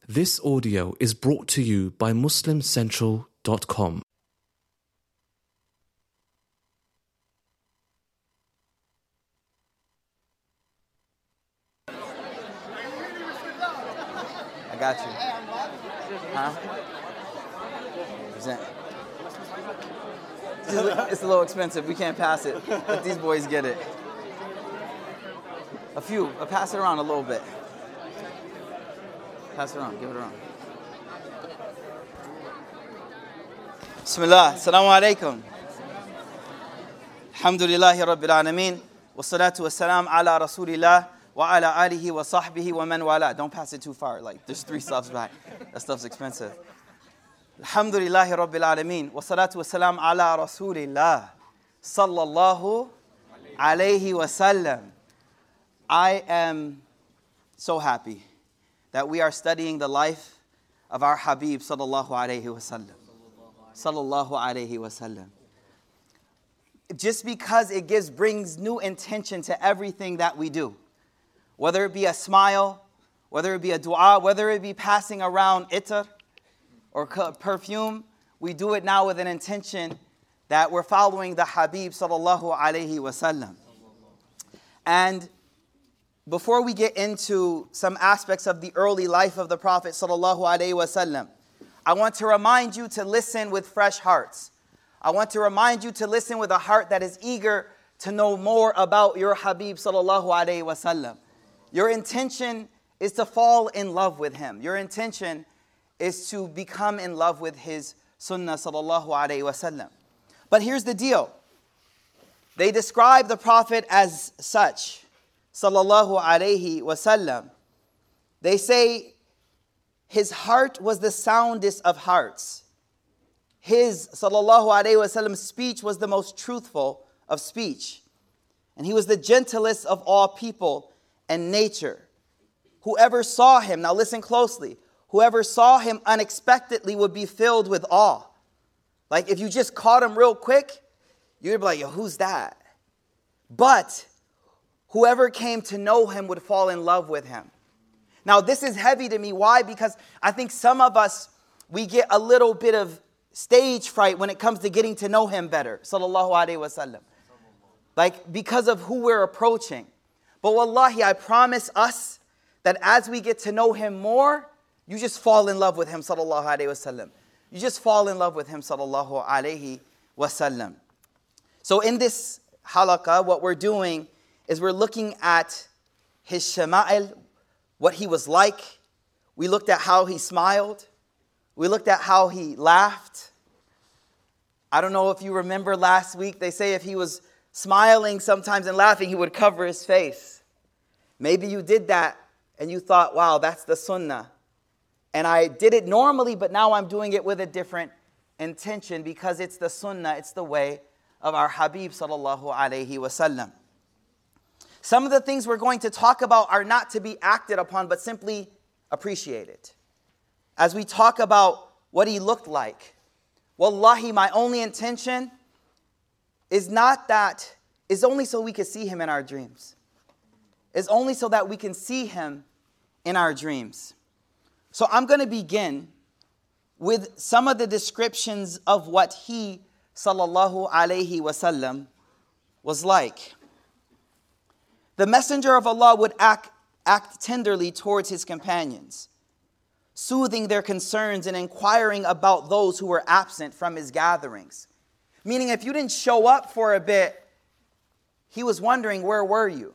This audio is brought to you by MuslimCentral.com. I got you. Huh? Present. It's a little expensive. We can't pass it. Let these boys get it. A few. Pass it around a little bit. Pass it around. Give it around. Bismillah. Assalamu alaikum. Alhamdulillahi Rabbil Alameen. Wassalatu wassalam ala Rasulillah wa ala alihi wa sahbihi wa man wala. Don't pass it too far. Like, there's 3 stops back. That stuff's expensive. Alhamdulillahi Rabbil Alameen. Wassalatu wassalam ala Rasulillah sallallahu alayhi wa sallam. I am so happy that we are studying the life of our Habib sallallahu alayhi wa sallam. Sallallahu alayhi wa sallam. Just because it brings new intention to everything that we do. Whether it be a smile, whether it be a dua, whether it be passing around itar or perfume, we do it now with an intention that we're following the Habib sallallahu alayhi wa sallam. And before we get into some aspects of the early life of the Prophet sallallahu alaihi wasallam, I want to remind you to listen with fresh hearts. I want to remind you to listen with a heart that is eager to know more about your Habib sallallahu alaihi wasallam. Your intention is to fall in love with him. Your intention is to become in love with his sunnah sallallahu alaihi wasallam. But here's the deal. They describe the Prophet as such, sallallahu alayhi wasallam. They say his heart was the soundest of hearts. His sallallahu alayhi wasallam speech was the most truthful of speech. And he was the gentlest of all people and nature. Whoever saw him, now listen closely, whoever saw him unexpectedly would be filled with awe. Like if you just caught him real quick, you'd be like, yo, who's that? But whoever came to know him would fall in love with him. Now, this is heavy to me. Why? Because I think some of us, we get a little bit of stage fright when it comes to getting to know him better. Sallallahu alaihi wasallam. Like, because of who we're approaching. But wallahi, I promise us that as we get to know him more, you just fall in love with him. Sallallahu alaihi wasallam. You just fall in love with him. Sallallahu alaihi wasallam. So in this halaqah, what we're doing is we're looking at his shama'il, what he was like. We looked at how he smiled. We looked at how he laughed. I don't know if you remember last week, they say if he was smiling sometimes and laughing, he would cover his face. Maybe you did that and you thought, wow, that's the sunnah. And I did it normally, but now I'm doing it with a different intention because it's the sunnah, it's the way of our Habib sallallahu alayhi wasallam. Some of the things we're going to talk about are not to be acted upon, but simply appreciated. As we talk about what he looked like, wallahi, my only intention is not that, is only so we can see him in our dreams. It's only so that we can see him in our dreams. So I'm going to begin with some of the descriptions of what he, sallallahu alayhi wasallam, was like. The Messenger of Allah would act tenderly towards his companions, soothing their concerns and inquiring about those who were absent from his gatherings. Meaning if you didn't show up for a bit, he was wondering, where were you?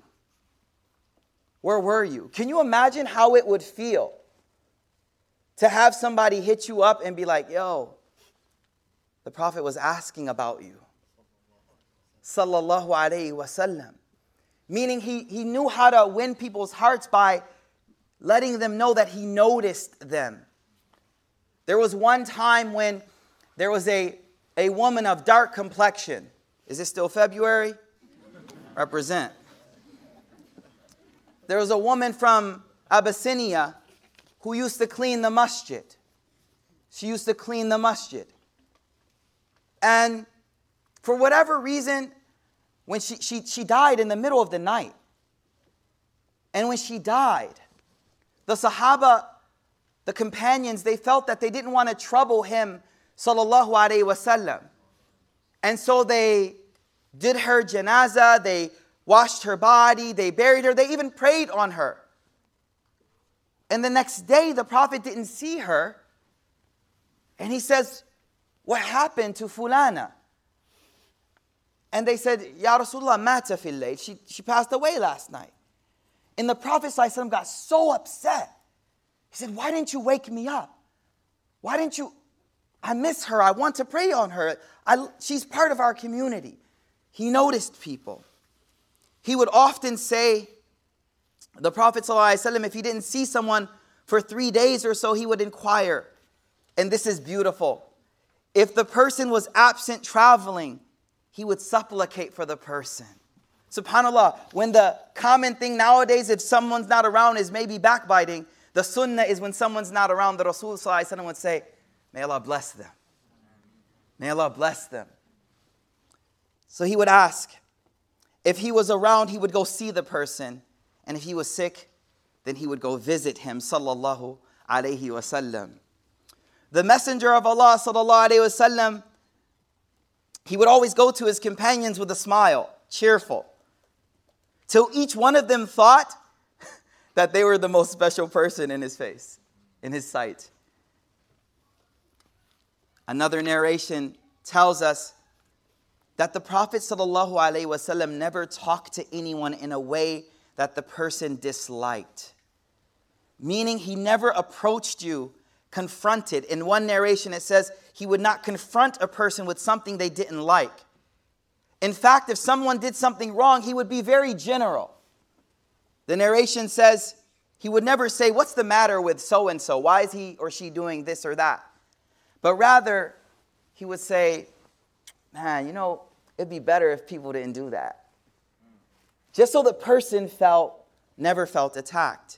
Where were you? Can you imagine how it would feel to have somebody hit you up and be like, yo, the Prophet was asking about you. Sallallahu alayhi wasallam. Meaning he knew how to win people's hearts by letting them know that he noticed them. There was one time when there was a woman of dark complexion. Is it still February? Represent. There was a woman from Abyssinia who used to clean the masjid. She used to clean the masjid. And for whatever reason, when she died in the middle of the night. And when she died, the Sahaba the companions, they felt that they didn't want to trouble him, sallallahu alaihi wasallam. And so they did her janazah, they washed her body, they buried her, they even prayed on her. And the next day, the Prophet didn't see her. And he says, what happened to Fulana? And they said, Ya Rasulullah, mata fil layl. She passed away last night. And the Prophet ﷺ got so upset. He said, why didn't you wake me up? Why didn't you? I miss her. I want to pray on her. She's part of our community. He noticed people. He would often say, the Prophet ﷺ, if he didn't see someone for 3 days or so, he would inquire. And this is beautiful. If the person was absent traveling, he would supplicate for the person. SubhanAllah, when the common thing nowadays, if someone's not around, is maybe backbiting, the sunnah is when someone's not around, the Rasul ﷺ would say, may Allah bless them. May Allah bless them. So he would ask. If he was around, he would go see the person. And if he was sick, then he would go visit him, sallallahu alayhi wasallam. The Messenger of Allah, sallallahu alayhi wasallam, he would always go to his companions with a smile, cheerful, till each one of them thought that they were the most special person in his face, in his sight. Another narration tells us that the Prophet sallallahu alaihi wasallam never talked to anyone in a way that the person disliked. Meaning he never approached you, confronted. In one narration it says he would not confront a person with something they didn't like. In fact, if someone did something wrong, he would be very general. The narration says he would never say, what's the matter with so-and-so? Why is he or she doing this or that? But rather, he would say, man, it'd be better if people didn't do that. Just so the person never felt attacked.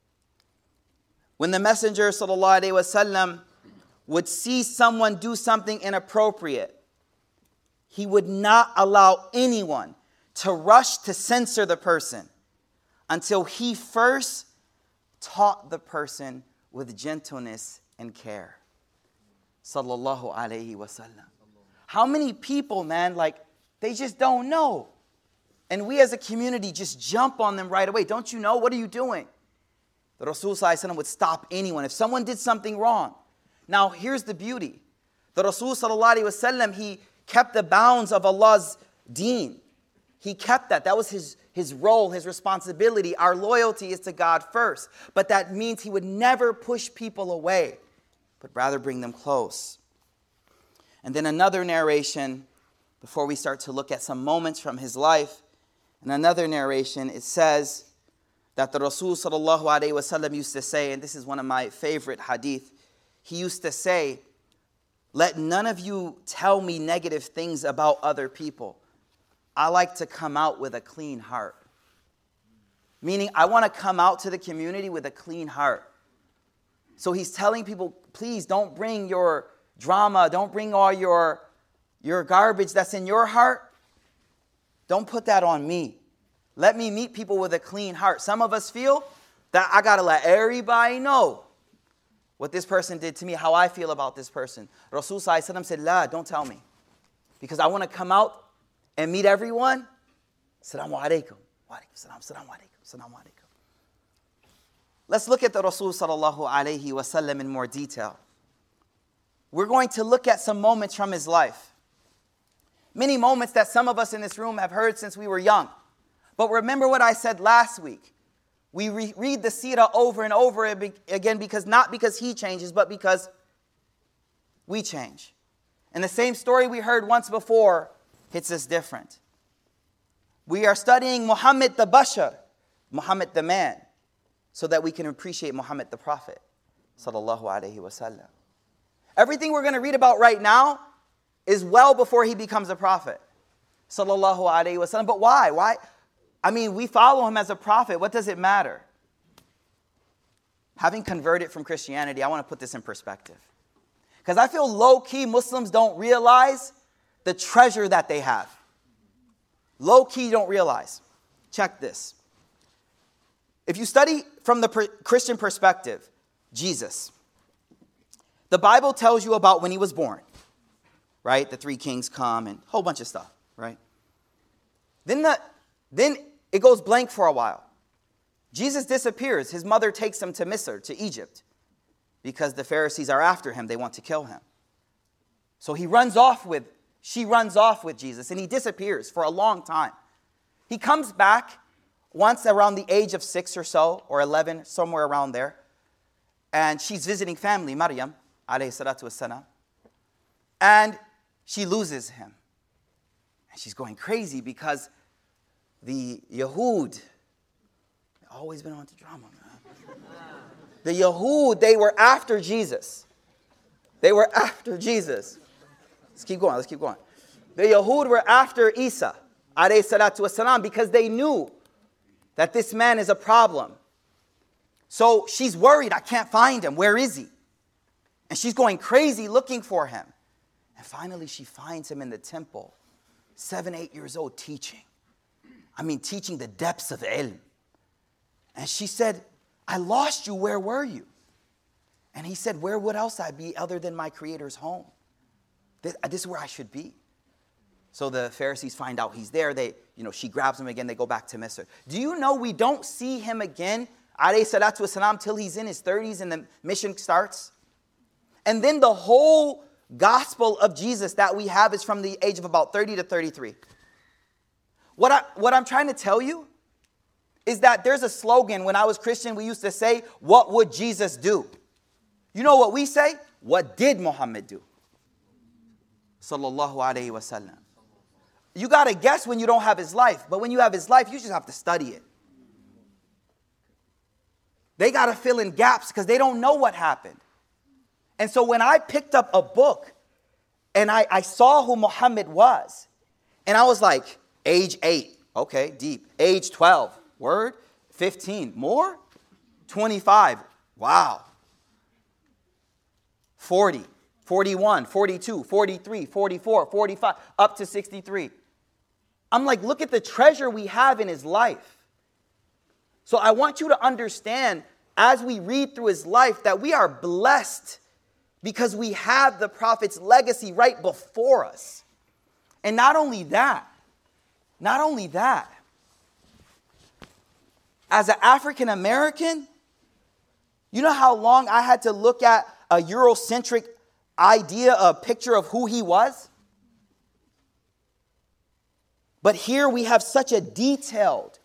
When the Messenger sallallahu alaihi wasallam would see someone do something inappropriate, he would not allow anyone to rush to censor the person until he first taught the person with gentleness and care. Sallallahu alaihi wasallam. How many people, man, they just don't know. And we as a community just jump on them right away. Don't you know? What are you doing? The Rasul ﷺ would stop anyone if someone did something wrong. Now, here's the beauty. The Rasul ﷺ, he kept the bounds of Allah's deen. He kept that. That was his role, his responsibility. Our loyalty is to God first. But that means he would never push people away, but rather bring them close. And then another narration, before we start to look at some moments from his life, in another narration, it says that the Rasul sallallahu alaihi wasallam used to say, and this is one of my favorite hadith, he used to say, let none of you tell me negative things about other people. I like to come out with a clean heart. Meaning, I want to come out to the community with a clean heart. So he's telling people, please don't bring your drama, don't bring all your garbage that's in your heart. Don't put that on me. Let me meet people with a clean heart. Some of us feel that I got to let everybody know what this person did to me, how I feel about this person. Rasul sallallahu alaihi wasallam said, La, don't tell me. Because I want to come out and meet everyone. Assalamu alaikum. Wa alaikum salam. Assalamu alaikum. Assalamu alaikum. Let's look at the Rasul sallallahu alaihi wasallam in more detail. We're going to look at some moments from his life. Many moments that some of us in this room have heard since we were young. But remember what I said last week. We read the seerah over and over again not because he changes, but because we change. And the same story we heard once before hits us different. We are studying Muhammad the Bashar, Muhammad the man, so that we can appreciate Muhammad the Prophet, sallallahu alaihi wasallam. Everything we're going to read about right now is well before he becomes a prophet, sallallahu alaihi wasallam. But why? Why? I mean, we follow him as a prophet. What does it matter? Having converted from Christianity, I want to put this in perspective. Because I feel low-key Muslims don't realize the treasure that they have. Low-key don't realize. Check this. If you study from the Christian perspective, Jesus, The Bible tells you about when he was born, right? The three kings come and a whole bunch of stuff, right? Then it goes blank for a while. Jesus disappears. His mother takes him to Misr, to Egypt, because the Pharisees are after him. They want to kill him. So she runs off with Jesus, and he disappears for a long time. He comes back once around the age of 6 or so, or 11, somewhere around there. And she's visiting family, Maryam, alayhi salatu wassalam. And she loses him. And she's going crazy because the Yahud, always been on to drama, man. The Yahud, they were after Jesus. They were after Jesus. Let's keep going. The Yahud were after Isa, alayhi salatu wasalam, because they knew that this man is a problem. So she's worried, I can't find him. Where is he? And she's going crazy looking for him. And finally she finds him in the temple, 7, 8 years old, teaching. Teaching the depths of ilm. And she said, I lost you, where were you? And he said, where would else I be other than my Creator's home? This is where I should be. So the Pharisees find out he's there. She grabs him again. They go back to Misr. Do you know we don't see him again, alayhi salatu wasalam, till he's in his 30s and the mission starts? And then the whole gospel of Jesus that we have is from the age of about 30 to 33. What I'm trying to tell you is that there's a slogan. When I was Christian, we used to say, what would Jesus do? You know what we say? What did Muhammad do? Sallallahu alayhi wa sallam. You got to guess when you don't have his life. But when you have his life, you just have to study it. They got to fill in gaps because they don't know what happened. And so when I picked up a book and I saw who Muhammad was, and I was like, age 8, okay, deep. Age 12, word. 15, more? 25, wow. 40, 41, 42, 43, 44, 45, up to 63. I'm like, look at the treasure we have in his life. So I want you to understand, as we read through his life, that we are blessed because we have the Prophet's legacy right before us. And not only that, as an African American, you know how long I had to look at a Eurocentric idea, a picture of who he was? But here we have such a detailed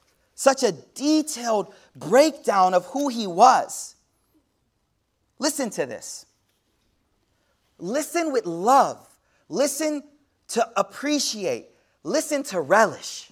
breakdown of who he was. Listen to this. Listen with love. Listen to appreciate. Listen to relish.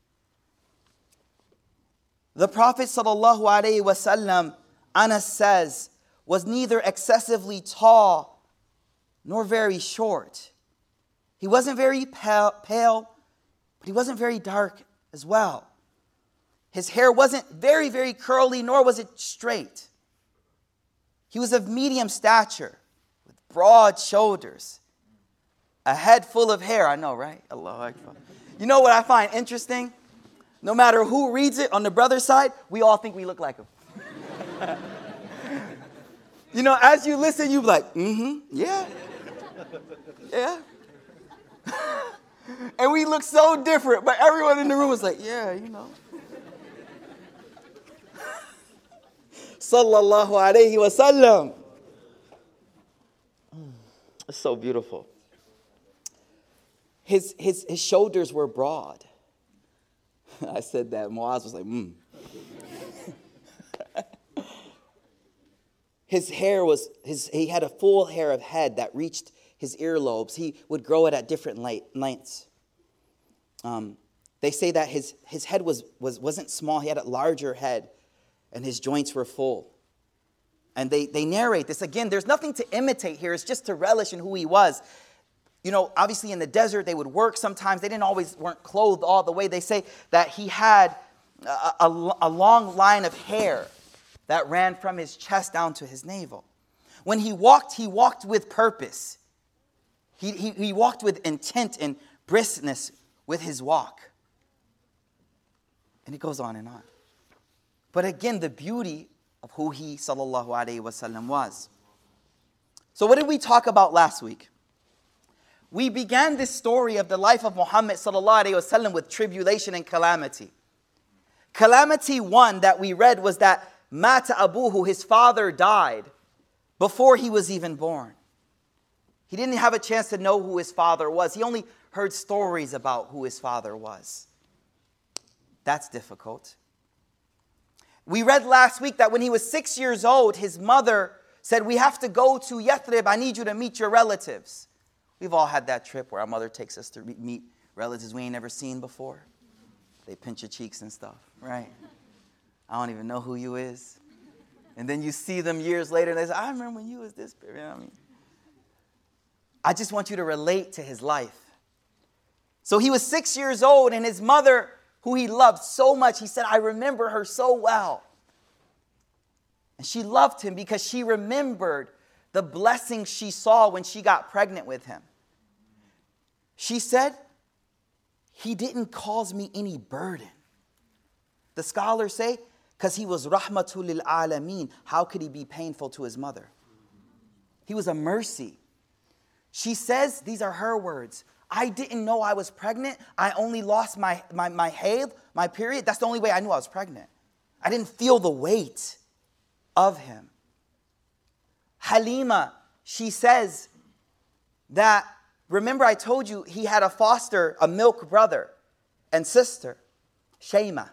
The Prophet sallallahu alaihi wasallam, Anas says, was neither excessively tall nor very short. He wasn't very pale, but he wasn't very dark as well. His hair wasn't very, very curly, nor was it straight. He was of medium stature, with broad shoulders, a head full of hair. I know, right? Allahu Akbar. You know what I find interesting? No matter who reads it on the brother side, we all think we look like him. As you listen, you be like, yeah. And we look so different, but everyone in the room was like, yeah, Sallallahu alayhi wa sallam. It's so beautiful. His shoulders were broad. I said that. Muaz was like, His hair he had a full hair of head that reached his earlobes. He would grow it at different lengths. They say that his head wasn't small. He had a larger head, and his joints were full. And they narrate this. Again, there's nothing to imitate here. It's just to relish in who he was. Obviously in the desert, they would work sometimes. They weren't clothed all the way. They say that he had a long line of hair that ran from his chest down to his navel. When he walked with purpose. He walked with intent and briskness with his walk. And it goes on and on. But again, the beauty of who he, sallallahu alaihi wasallam, was. So what did we talk about last week? We began this story of the life of Muhammad sallallahu alaihi wasallam with tribulation and calamity. Calamity 1 that we read was that Mata Abuhu, his father, died before he was even born. He didn't have a chance to know who his father was. He only heard stories about who his father was. That's difficult. We read last week that when he was 6 years old, his mother said, we have to go to Yathrib. I need you to meet your relatives. We've all had that trip where our mother takes us to meet relatives we ain't never seen before. They pinch your cheeks and stuff, right? I don't even know who you is. And then you see them years later and they say, I remember when you was this. You know what I mean? I just want you to relate to his life. So he was 6 years old and his mother, who he loved so much, he said, I remember her so well. And she loved him because she remembered the blessings she saw when she got pregnant with him. She said, he didn't cause me any burden. The scholars say, because he was rahmatul lil alameen, how could he be painful to his mother? He was a mercy. She says, these are her words, I didn't know I was pregnant. I only lost my haid, my period. That's the only way I knew I was pregnant. I didn't feel the weight of him. Halima, she says that, remember I told you he had a milk brother and sister, Shayma.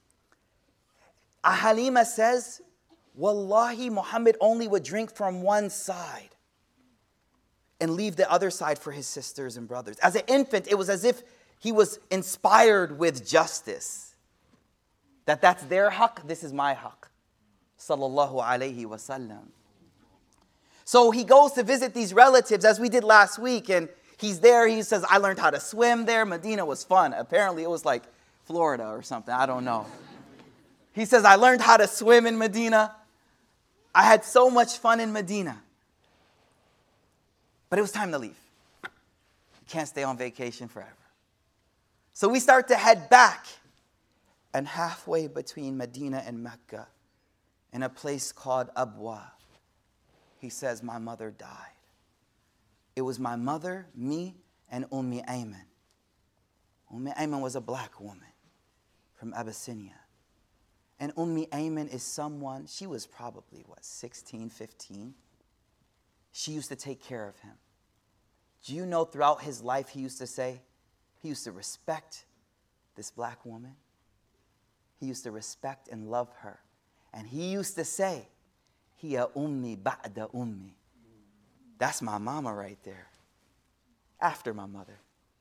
Halima says, Wallahi, Muhammad only would drink from one side and leave the other side for his sisters and brothers. As an infant, it was as if he was inspired with justice. That's their haqq, this is my haqq. Sallallahu alayhi wa sallam. So he goes to visit these relatives, as we did last week, and he's there. He says, I learned how to swim there. Medina was fun. Apparently, it was like Florida or something. I don't know. He says, I learned how to swim in Medina. I had so much fun in Medina. But it was time to leave. You can't stay on vacation forever. So we start to head back. And halfway between Medina and Mecca, in a place called Abwa, he says, my mother died. It was my mother, me, and Ayman. Ayman was a black woman from Abyssinia. And Ayman is someone, she was probably, 16, 15. She used to take care of him. Do you know throughout his life he used to say, he used to respect this black woman. He used to respect and love her. And he used to say, Hiya ummi ba'da ummi. That's my mama right there. After my mother.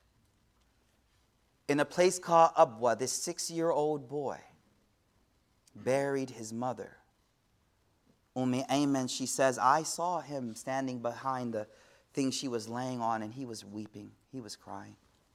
In a place called Abwa, this 6-year-old boy buried his mother. Ayman, she says, I saw him standing behind the thing she was laying on and he was weeping. He was crying.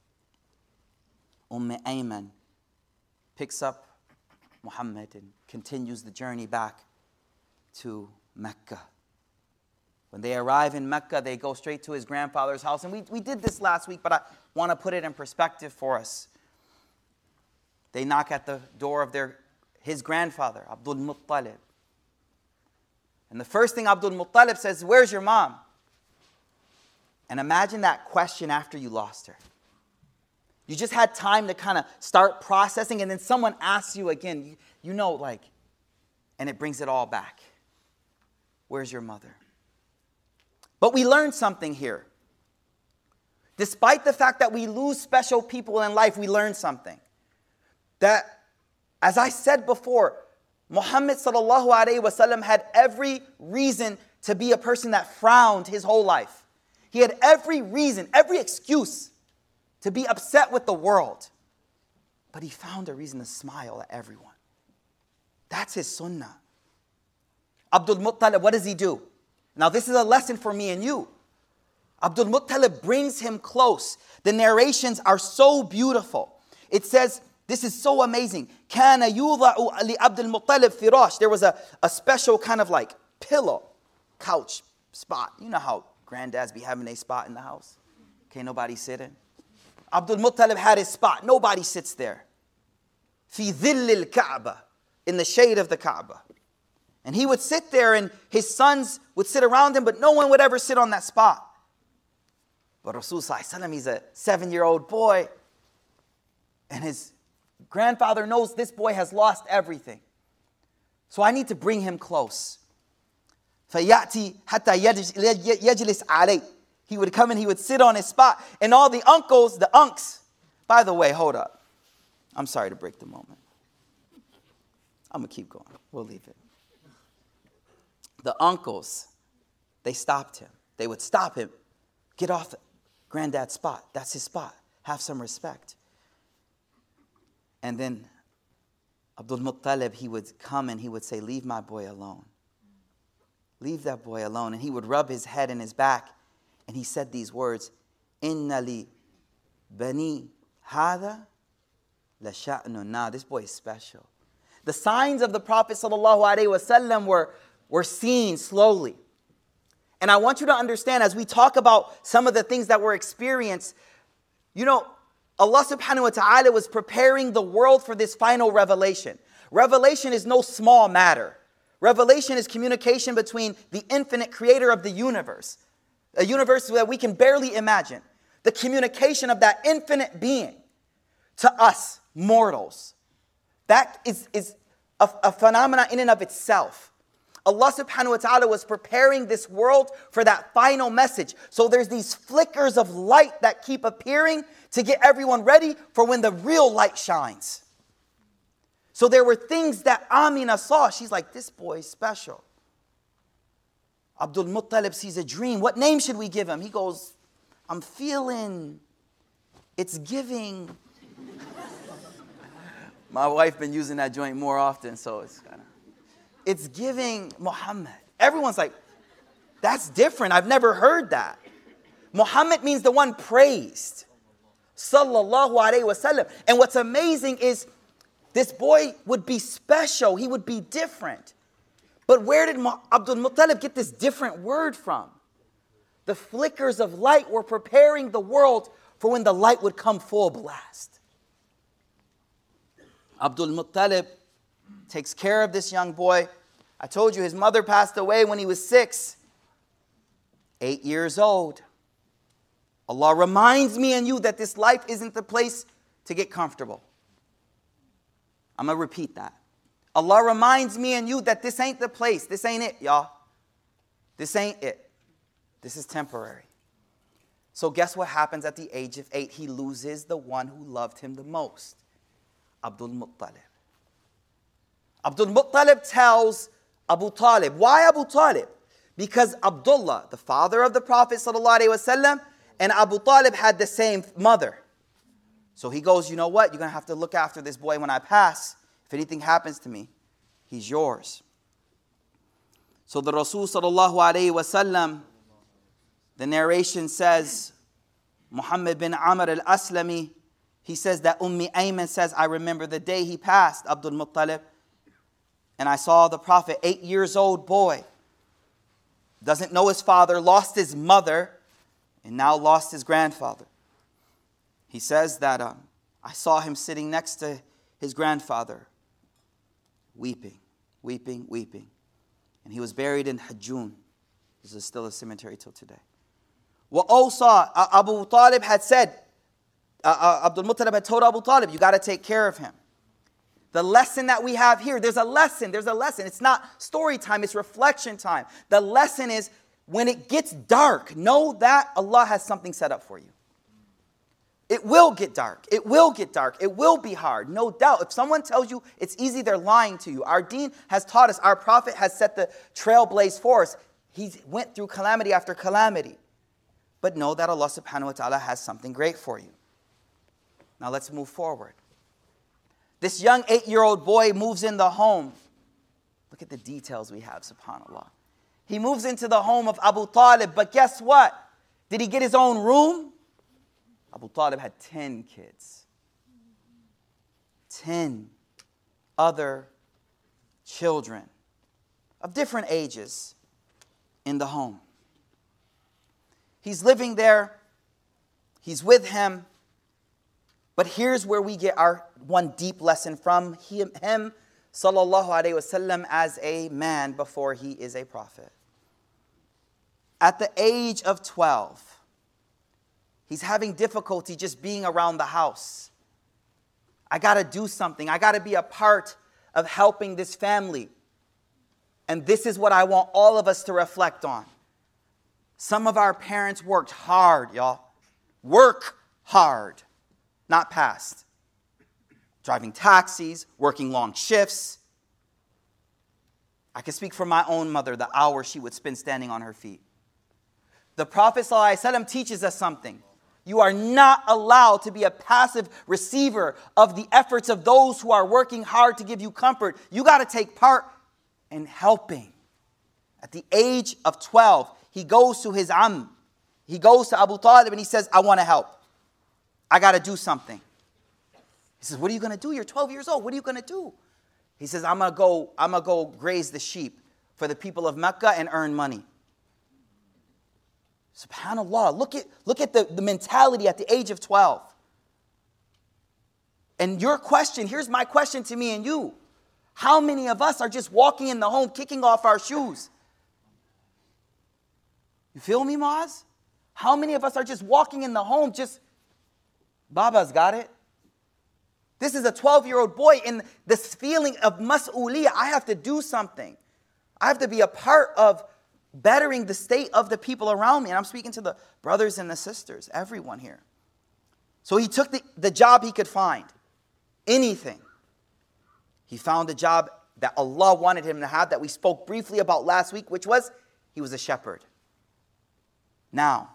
Ayman picks up Muhammad and continues the journey back to Mecca. When they arrive in Mecca, they go straight to his grandfather's house. And we did this last week, but I want to put it in perspective for us. They knock at the door of his grandfather, Abdul Muttalib. And the first thing Abdul Muttalib says, where's your mom? And imagine that question after you lost her. You just had time to kind of start processing, and then someone asks you again, and it brings it all back. Where's your mother? But we learned something here. Despite the fact that we lose special people in life, we learned something. That, as I said before, Muhammad sallallahu alaihi wasallam had every reason to be a person that frowned his whole life. He had every reason, every excuse to be upset with the world. But he found a reason to smile at everyone. That's his sunnah. Abdul Muttalib, what does he do? Now this is a lesson for me and you. Abdul Muttalib brings him close. The narrations are so beautiful. It says, this is so amazing. كَانَ يُوضَعُ لِعَبْدِ الْمُطَّلِبِ فِرَاشٍ. There was a special kind of like pillow, couch spot. You know how granddads be having a spot in the house? Can't nobody sit in. Abdul Muttalib had his spot. Nobody sits there. فِي ظِلِّ الْكَعْبَةِ. In the shade of the Kaaba. And he would sit there and his sons would sit around him, but no one would ever sit on that spot. But Rasul sallallahu alaihi wasallam, he's a 7-year-old boy. And his grandfather knows this boy has lost everything. So I need to bring him close. فَيَأْتِي حَتَّى يَجْلِسْ عَلَيْهِ. He would come and he would sit on his spot. And all the uncles, the unks, by the way, hold up. I'm sorry to break the moment. I'm going to keep going. We'll leave it. The uncles, they stopped him. They would stop him. Get off granddad's spot. That's his spot. Have some respect. And then Abdul Muttalib, he would come and he would say, leave my boy alone. Leave that boy alone. And he would rub his head and his back. And he said these words, Inna li bani hada la sha'nun. Nah, this boy is special. The signs of the Prophet ﷺ were seen slowly. And I want you to understand, as we talk about some of the things that were experienced, you know, Allah subhanahu wa ta'ala was preparing the world for this final revelation. Revelation is no small matter. Revelation is communication between the infinite creator of the universe, a universe that we can barely imagine. The communication of that infinite being to us, mortals. That is a phenomenon in and of itself. Allah subhanahu wa ta'ala was preparing this world for that final message. So there's these flickers of light that keep appearing to get everyone ready for when the real light shines. So there were things that Amina saw. She's like, this boy is special. Abdul Muttalib sees a dream. What name should we give him? He goes, I'm feeling it's giving. My wife been using that joint more often, so it's giving Muhammad. Everyone's like, that's different. I've never heard that. Muhammad means the one praised. Sallallahu alaihi wasallam. And what's amazing is this boy would be special. He would be different. But where did Abdul Muttalib get this different word from? The flickers of light were preparing the world for when the light would come full blast. Abdul Muttalib takes care of this young boy. I told you his mother passed away when he was 6. 8 years old. Allah reminds me and you that this life isn't the place to get comfortable. I'm going to repeat that. Allah reminds me and you that this ain't the place. This ain't it, y'all. This ain't it. This is temporary. So guess what happens at the age of 8? He loses the one who loved him the most. Abdul Muttalib. Abdul Muttalib tells Abu Talib. Why Abu Talib? Because Abdullah, the father of the Prophet ﷺ, and Abu Talib had the same mother. So he goes, you know what? You're going to have to look after this boy when I pass. If anything happens to me, he's yours. So the Rasul ﷺ, the narration says, Muhammad bin Amr al-Aslami, he says that Ummi Ayman says, I remember the day he passed, Abdul Muttalib, and I saw the Prophet, 8 years old boy, doesn't know his father, lost his mother, and now lost his grandfather. He says that I saw him sitting next to his grandfather, weeping, weeping, weeping. And he was buried in Hajjun. This is still a cemetery till today. What also Abu Talib had said, Abdul Muttalib had told Abu Talib, you got to take care of him. The lesson that we have here, there's a lesson. It's not story time, it's reflection time. The lesson is, when it gets dark, know that Allah has something set up for you. It will get dark. It will get dark. It will be hard, no doubt. If someone tells you it's easy, they're lying to you. Our deen has taught us, our Prophet has set the trailblaze for us. He went through calamity after calamity. But know that Allah subhanahu wa ta'ala has something great for you. Now let's move forward. This young 8-year-old boy moves in the home. Look at the details we have, subhanAllah. He moves into the home of Abu Talib, but guess what? Did he get his own room? Abu Talib had 10 kids. 10 other children of different ages in the home. He's living there. He's with him. But here's where we get our one deep lesson from him, sallallahu alaihi wasallam as a man before he is a prophet. At the age of 12, he's having difficulty just being around the house. I got to do something. I got to be a part of helping this family. And this is what I want all of us to reflect on. Some of our parents worked hard, y'all. Work hard, not past. Driving taxis, working long shifts. I can speak for my own mother, the hours she would spend standing on her feet. The Prophet ﷺ teaches us something. You are not allowed to be a passive receiver of the efforts of those who are working hard to give you comfort. You got to take part in helping. At the age of 12, he goes to his he goes to Abu Talib and he says, I want to help. I got to do something. He says, what are you going to do? You're 12 years old. What are you going to do? He says, I'm going to go graze the sheep for the people of Mecca and earn money. SubhanAllah, look at the mentality at the age of 12. And your question, here's my question to me and you. How many of us are just walking in the home, kicking off our shoes? You feel me, Maz? How many of us are just walking in the home, just, Baba's got it? This is a 12-year-old boy in this feeling of mas'uliyah. I have to do something. I have to be a part of bettering the state of the people around me. And I'm speaking to the brothers and the sisters, everyone here. So he took the job he could find. Anything. He found a job that Allah wanted him to have that we spoke briefly about last week, which was he was a shepherd. Now,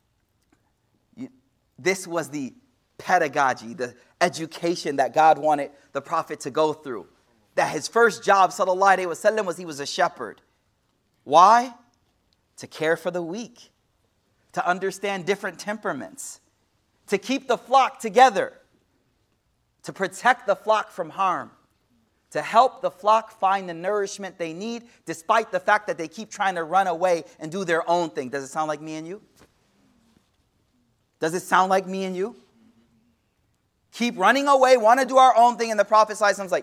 this was the pedagogy, the education that God wanted the Prophet to go through. That his first job, sallallahu alaihi wasallam, was he was a shepherd. Why? To care for the weak, to understand different temperaments, to keep the flock together, to protect the flock from harm, to help the flock find the nourishment they need, despite the fact that they keep trying to run away and do their own thing. Does it sound like me and you? Does it sound like me and you? Keep running away, want to do our own thing, and the Prophet ﷺ is like,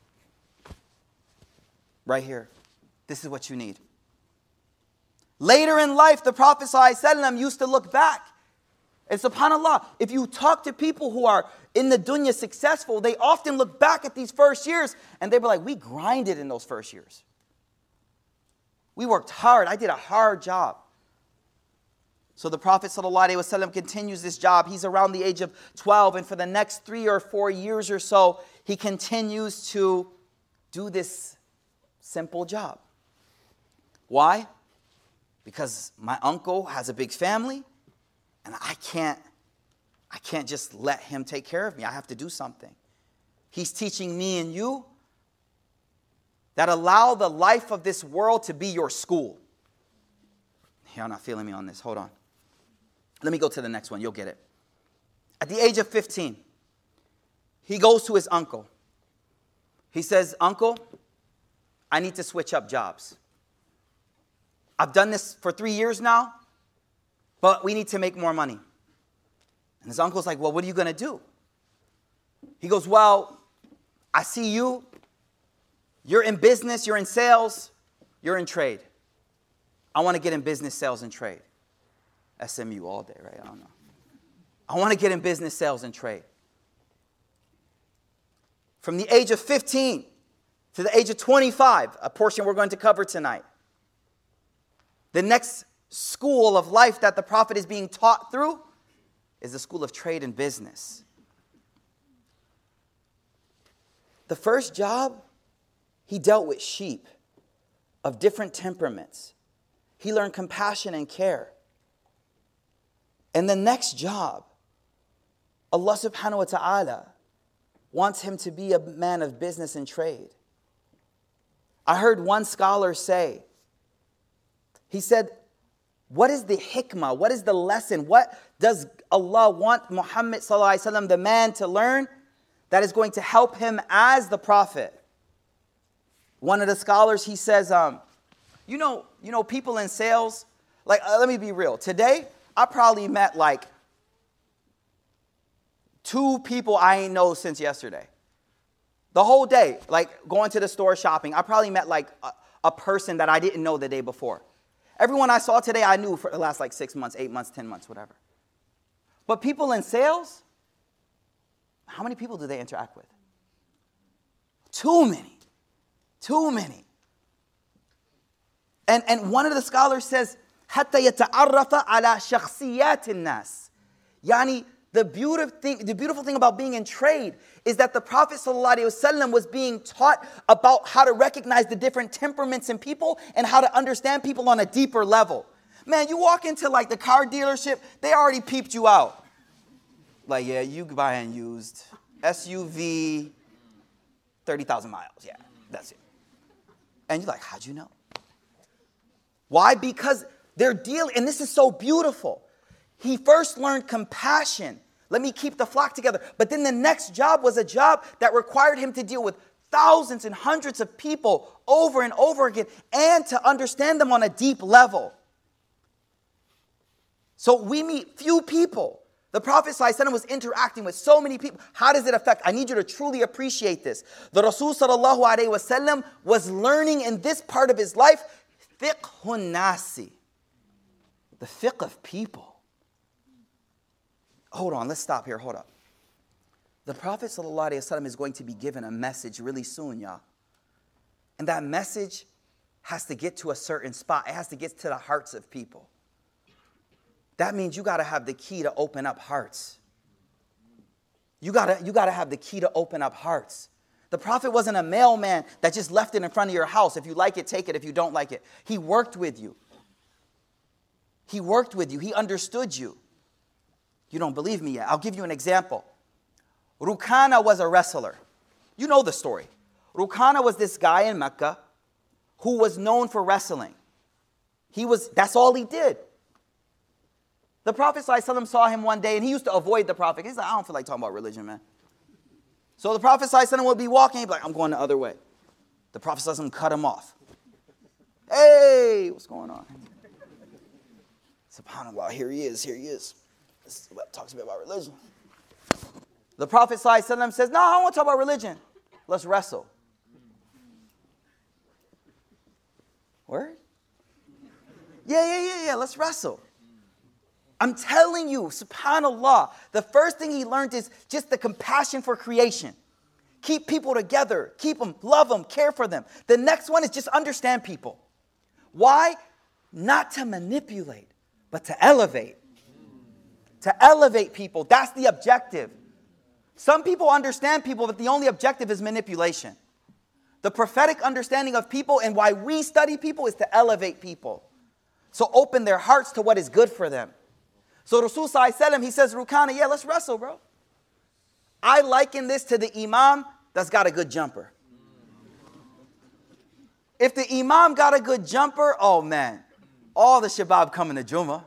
right here, this is what you need. Later in life, the Prophet ﷺ used to look back. And subhanAllah, if you talk to people who are in the dunya successful, they often look back at these first years and they were like, we grinded in those first years. We worked hard. I did a hard job. So the Prophet ﷺ continues this job. He's around the age of 12, and for the next 3 or 4 years or so, he continues to do this simple job. Why? Because my uncle has a big family, and I can't just let him take care of me. I have to do something. He's teaching me and you that allow the life of this world to be your school. Y'all not feeling me on this. Hold on. Let me go to the next one. You'll get it. At the age of 15, he goes to his uncle. He says, Uncle, I need to switch up jobs. I've done this for 3 years now, but we need to make more money. And his uncle's like, well, what are you going to do? He goes, well, I see you. You're in business, you're in sales, you're in trade. I want to get in business, sales, and trade. SMU all day, right? I don't know. I want to get in business, sales, and trade. From the age of 15 to the age of 25, a portion we're going to cover tonight. The next school of life that the Prophet is being taught through is the school of trade and business. The first job, he dealt with sheep of different temperaments. He learned compassion and care. And the next job, Allah subhanahu wa ta'ala wants him to be a man of business and trade. I heard one scholar say, he said, what is the hikmah? What is the lesson? What does Allah want Muhammad sallallahu alaihi wasallam, the man, to learn that is going to help him as the Prophet? One of the scholars, he says, you know, people in sales, like, let me be real. Today, I probably met like 2 people I ain't know since yesterday. The whole day, like going to the store shopping. I probably met like a person that I didn't know the day before. Everyone I saw today, I knew for the last like 6 months, 8 months, 10 months, whatever. But people in sales, how many people do they interact with? Too many. Too many. And one of the scholars says, حتى يتعرف على شخصيات الناس. Yani, the beautiful thing about being in trade is that the Prophet ﷺ was being taught about how to recognize the different temperaments in people and how to understand people on a deeper level. Man, you walk into like the car dealership, they already peeped you out. Like, yeah, you buying used SUV, 30,000 miles. Yeah, that's it. And you're like, how'd you know? Why? Because they're dealing, and this is so beautiful. He first learned compassion. Let me keep the flock together. But then the next job was a job that required him to deal with thousands and hundreds of people over and over again and to understand them on a deep level. So we meet few people. The Prophet ﷺ was interacting with so many people. How does it affect? I need you to truly appreciate this. The Rasul ﷺ was learning in this part of his life, fiqhun nasi, the fiqh of people. Hold on, let's stop here, hold up. The Prophet ﷺ is going to be given a message really soon, y'all. And that message has to get to a certain spot. It has to get to the hearts of people. That means you got to have the key to open up hearts. You got to have the key to open up hearts. The Prophet wasn't a mailman that just left it in front of your house. If you like it, take it. If you don't like it. He worked with you. He worked with you. He understood you. You don't believe me yet. I'll give you an example. Rukana was a wrestler. You know the story. Rukana was this guy in Mecca who was known for wrestling. That's all he did. The Prophet ﷺ saw him one day, and he used to avoid the Prophet. He's like, I don't feel like talking about religion, man. So the Prophet ﷺ would be walking, he'd be like, I'm going the other way. The Prophet ﷺ cut him off. Hey, what's going on? SubhanAllah, here he is. This talks to me about religion. The Prophet ﷺ says, no, I don't want to talk about religion. Let's wrestle. Word? Yeah, let's wrestle. I'm telling you, subhanAllah, the first thing he learned is just the compassion for creation. Keep people together. Keep them, love them, care for them. The next one is just understand people. Why? Not to manipulate, but to elevate. To elevate people. That's the objective. Some people understand people, but the only objective is manipulation. The prophetic understanding of people and why we study people is to elevate people. So open their hearts to what is good for them. So Rasul ﷺ, he says, Rukana, yeah, let's wrestle, bro. I liken this to the imam that's got a good jumper. If the imam got a good jumper, oh man, all the shabab coming to Jummah.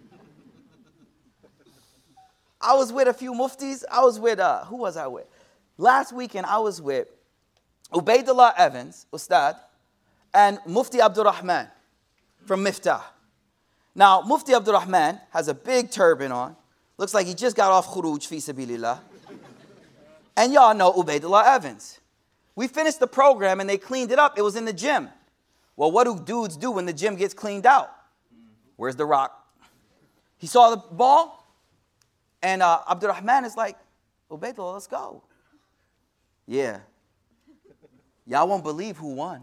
I was with a few muftis. I was with, who was I with? Last weekend I was with Ubaidullah Evans, Ustad, and Mufti Abdul Rahman from Miftah. Now, Mufti Abdul Rahman has a big turban on. Looks like he just got off khuruj fi sabilillah. And y'all know Ubaidullah Evans. We finished the program and they cleaned it up. It was in the gym. Well, what do dudes do when the gym gets cleaned out? Where's the rock? He saw the ball. And Abdul Rahman is like, Ubaidullah, let's go. Yeah. Y'all won't believe who won.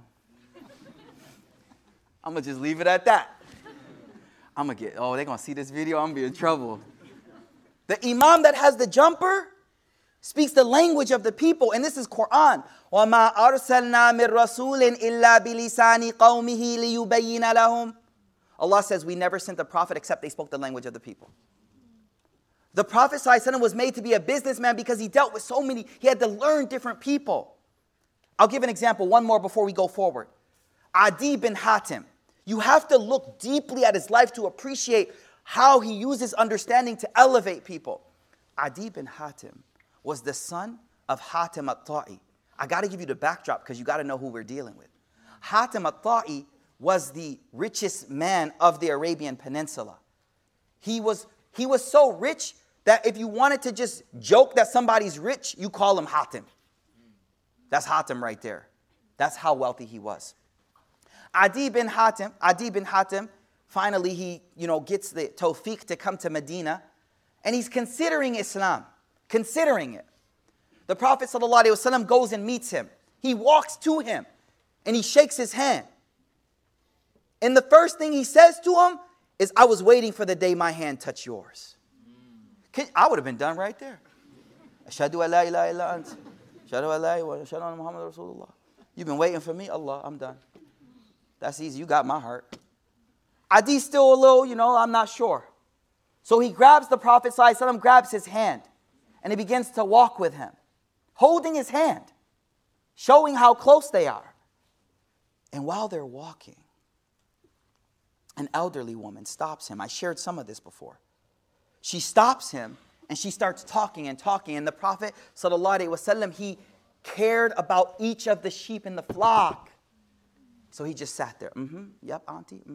I'm going to just leave it at that. they're going to see this video, I'm going to be in trouble. The imam that has the jumper speaks the language of the people, and this is Quran. وَمَا أَرْسَلْنَا مِن رَسُولٍ إِلَّا بِلِسَانِ قَوْمِهِ لِيُبَيِّنَ لَهُمْ. Allah says we never sent a prophet except they spoke the language of the people. The Prophet ﷺ was made to be a businessman because he dealt with so many, he had to learn different people. I'll give an example, one more before we go forward. Adi bin Hatim. You have to look deeply at his life to appreciate how he uses understanding to elevate people. Adi bin Hatim was the son of Hatim at-Ta'i. I got to give you the backdrop because you got to know who we're dealing with. Hatim at-Ta'i was the richest man of the Arabian Peninsula. He was so rich that if you wanted to just joke that somebody's rich, you call him Hatim. That's Hatim right there. That's how wealthy he was. Adi bin Hatim, finally he, gets the tawfiq to come to Medina, and he's considering Islam, considering it. The Prophet ﷺ goes and meets him. He walks to him, and he shakes his hand. And the first thing he says to him is, I was waiting for the day my hand touched yours. I would have been done right there. Ashhadu an la ilaha illa ant. Ashhadu an la ilaha illa ant. Muhammad Rasulullah. You've been waiting for me? Allah, I'm done. That's easy. You got my heart. Adi's still a little, I'm not sure. So he grabs the Prophet ﷺ, grabs his hand, and he begins to walk with him, holding his hand, showing how close they are. And while they're walking, an elderly woman stops him. I shared some of this before. She stops him and she starts talking and talking. And the Prophet ﷺ, he cared about each of the sheep in the flock. So he just sat there. Yep, auntie.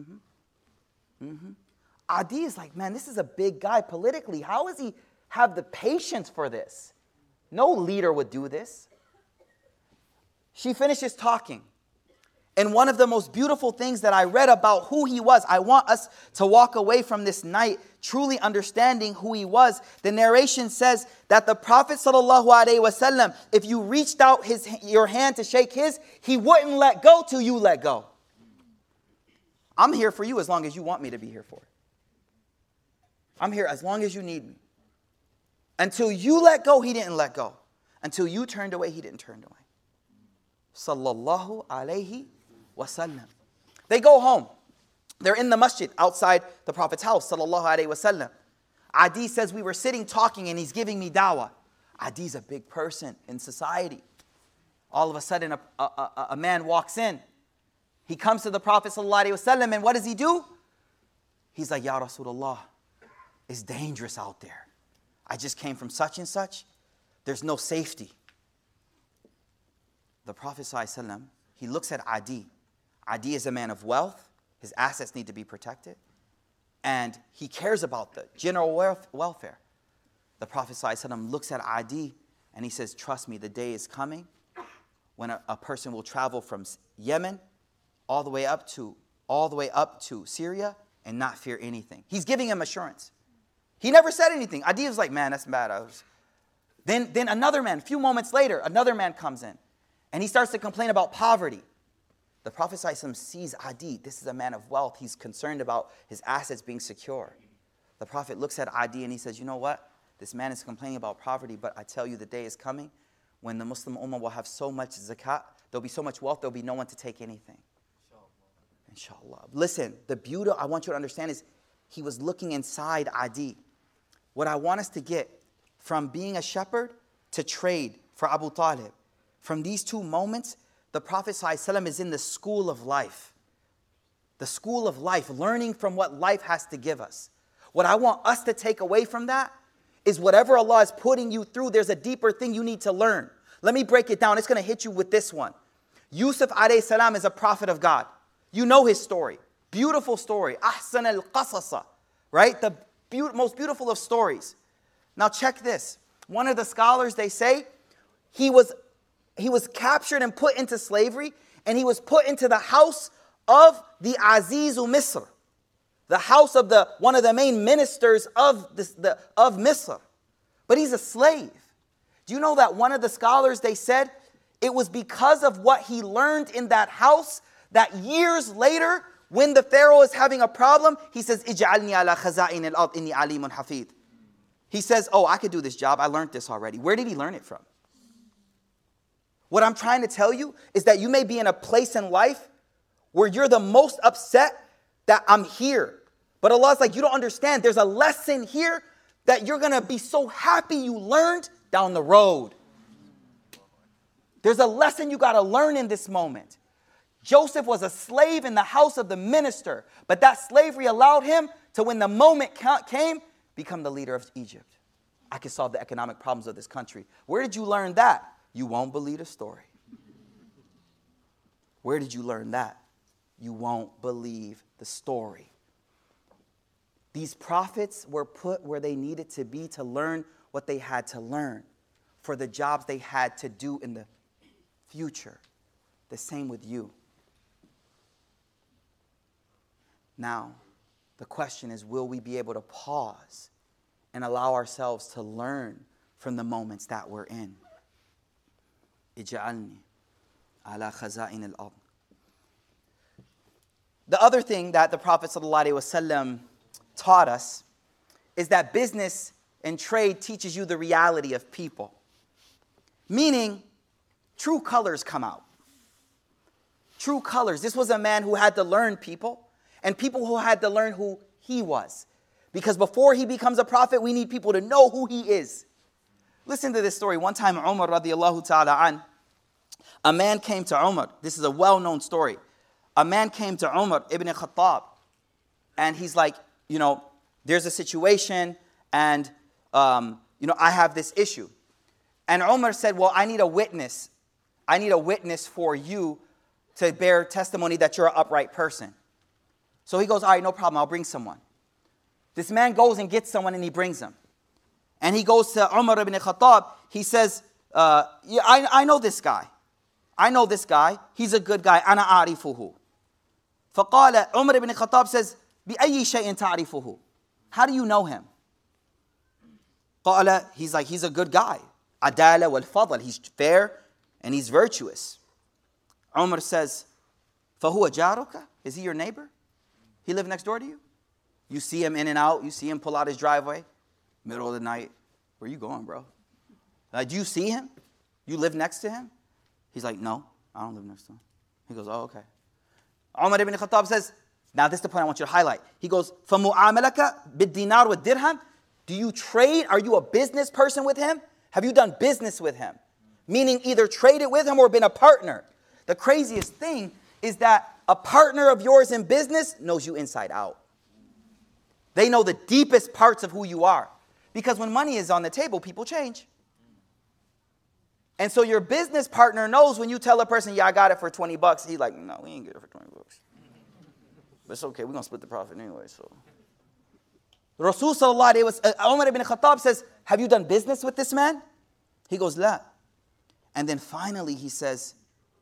Adi is like, man, this is a big guy politically. How does he have the patience for this? No leader would do this. She finishes talking. And one of the most beautiful things that I read about who he was, I want us to walk away from this night truly understanding who he was. The narration says that the Prophet ﷺ, if you reached out your hand to shake his, he wouldn't let go till you let go. I'm here for you as long as you want me to be here for. I'm here as long as you need me. Until you let go, he didn't let go. Until you turned away, he didn't turn away. Sallallahu alayhi wasallam. They go home. They're in the masjid outside the Prophet's house. Sallallahu alayhi wasallam. Adi says, we were sitting talking and he's giving me dawah. Adi's a big person in society. All of a sudden, a man walks in. He comes to the Prophet sallallahu alayhi wasallam, and what does he do? He's like, Ya Rasulullah, it's dangerous out there. I just came from such and such. There's no safety. The Prophet sallallahu alayhi wasallam, he looks at Adi. Adi is a man of wealth. His assets need to be protected. And he cares about the general welfare. The Prophet ﷺ looks at Adi and he says, trust me, the day is coming when a person will travel from Yemen all the way up to Syria and not fear anything. He's giving him assurance. He never said anything. Adi was like, man, that's bad. Then another man, a few moments later, another man comes in and he starts to complain about poverty. The Prophet ﷺ sees Adi. This is a man of wealth. He's concerned about his assets being secure. The Prophet looks at Adi and he says, you know what? This man is complaining about poverty, but I tell you the day is coming when the Muslim Ummah will have so much zakat, there'll be so much wealth, there'll be no one to take anything. Inshallah. Listen, the beauty I want you to understand is he was looking inside Adi. What I want us to get from being a shepherd to trade for Abu Talib, from these two moments, the Prophet ﷺ is in the school of life. The school of life, learning from what life has to give us. What I want us to take away from that is whatever Allah is putting you through, there's a deeper thing you need to learn. Let me break it down. It's going to hit you with this one. Yusuf alayhi salam is a prophet of God. You know his story. Beautiful story. Ahsan al-qasasa. Right? The most beautiful of stories. Now check this. One of the scholars, they say, he was captured and put into slavery, and he was put into the house of the Azizu Misr, the house of one of the main ministers of Misr. But he's a slave. Do you know that one of the scholars, they said, it was because of what he learned in that house that years later, when the Pharaoh is having a problem, he says, Ij'alni ala khaza'in al-ard inni alimun hafid. He says, oh, I could do this job. I learned this already. Where did he learn it from? What I'm trying to tell you is that you may be in a place in life where you're the most upset that I'm here. But Allah's like, you don't understand. There's a lesson here that you're going to be so happy you learned down the road. There's a lesson you got to learn in this moment. Joseph was a slave in the house of the minister, but that slavery allowed him to, when the moment came, become the leader of Egypt. I can solve the economic problems of this country. Where did you learn that? You won't believe the story. Where did you learn that? You won't believe the story. These prophets were put where they needed to be to learn what they had to learn for the jobs they had to do future. The same with you. Now, the question is, will we be able to pause and allow ourselves to learn from the moments that we're in? اجعلني على خزائن الأرض. The other thing that the Prophet ﷺ taught us is that business and trade teaches you the reality of people. Meaning, true colors come out. True colors. This was a man who had to learn people, and people who had to learn who he was. Because before he becomes a prophet, we need people to know who he is. Listen to this story. One time, Umar radiallahu ta'ala an, a man came to Umar. This is a well-known story. A man came to Umar ibn Khattab, and he's like, there's a situation, and, I have this issue. And Umar said, well, I need a witness. I need a witness for you to bear testimony that you're an upright person. So he goes, all right, no problem, I'll bring someone. This man goes and gets someone and he brings him. And he goes to Umar ibn Khattab. He says, I know this guy. I know this guy. He's a good guy. Ana a'rifuhu. فقال Umar ibn Khattab says, بأي شيء تعرفه? How do you know him? قال, he's like, he's a good guy. Adala wal fadl. He's fair and he's virtuous. Umar says, فهو جارك? Is he your neighbor? He live next door to you? You see him in and out. You see him pull out his driveway. Middle of the night. Where you going, bro? Do you see him? You live next to him? He's like, no, I don't live next to him. He goes, oh, okay. Umar ibn Khattab says, now this is the point I want you to highlight. He goes, فَمُعَامَلَكَ بِالدِّينَار وَالدِّرْهَمْ? Do you trade? Are you a business person with him? Have you done business with him? Meaning either traded with him or been a partner. The craziest thing is that a partner of yours in business knows you inside out. They know the deepest parts of who you are. Because when money is on the table, people change. And so your business partner knows when you tell a person, yeah, I got it for $20. He's like, no, we ain't get it for $20. But it's okay, we're going to split the profit anyway. So Rasul sallallahu alayhi wa sallam, Umar ibn Khattab says, have you done business with this man? He goes, la. And then finally he says,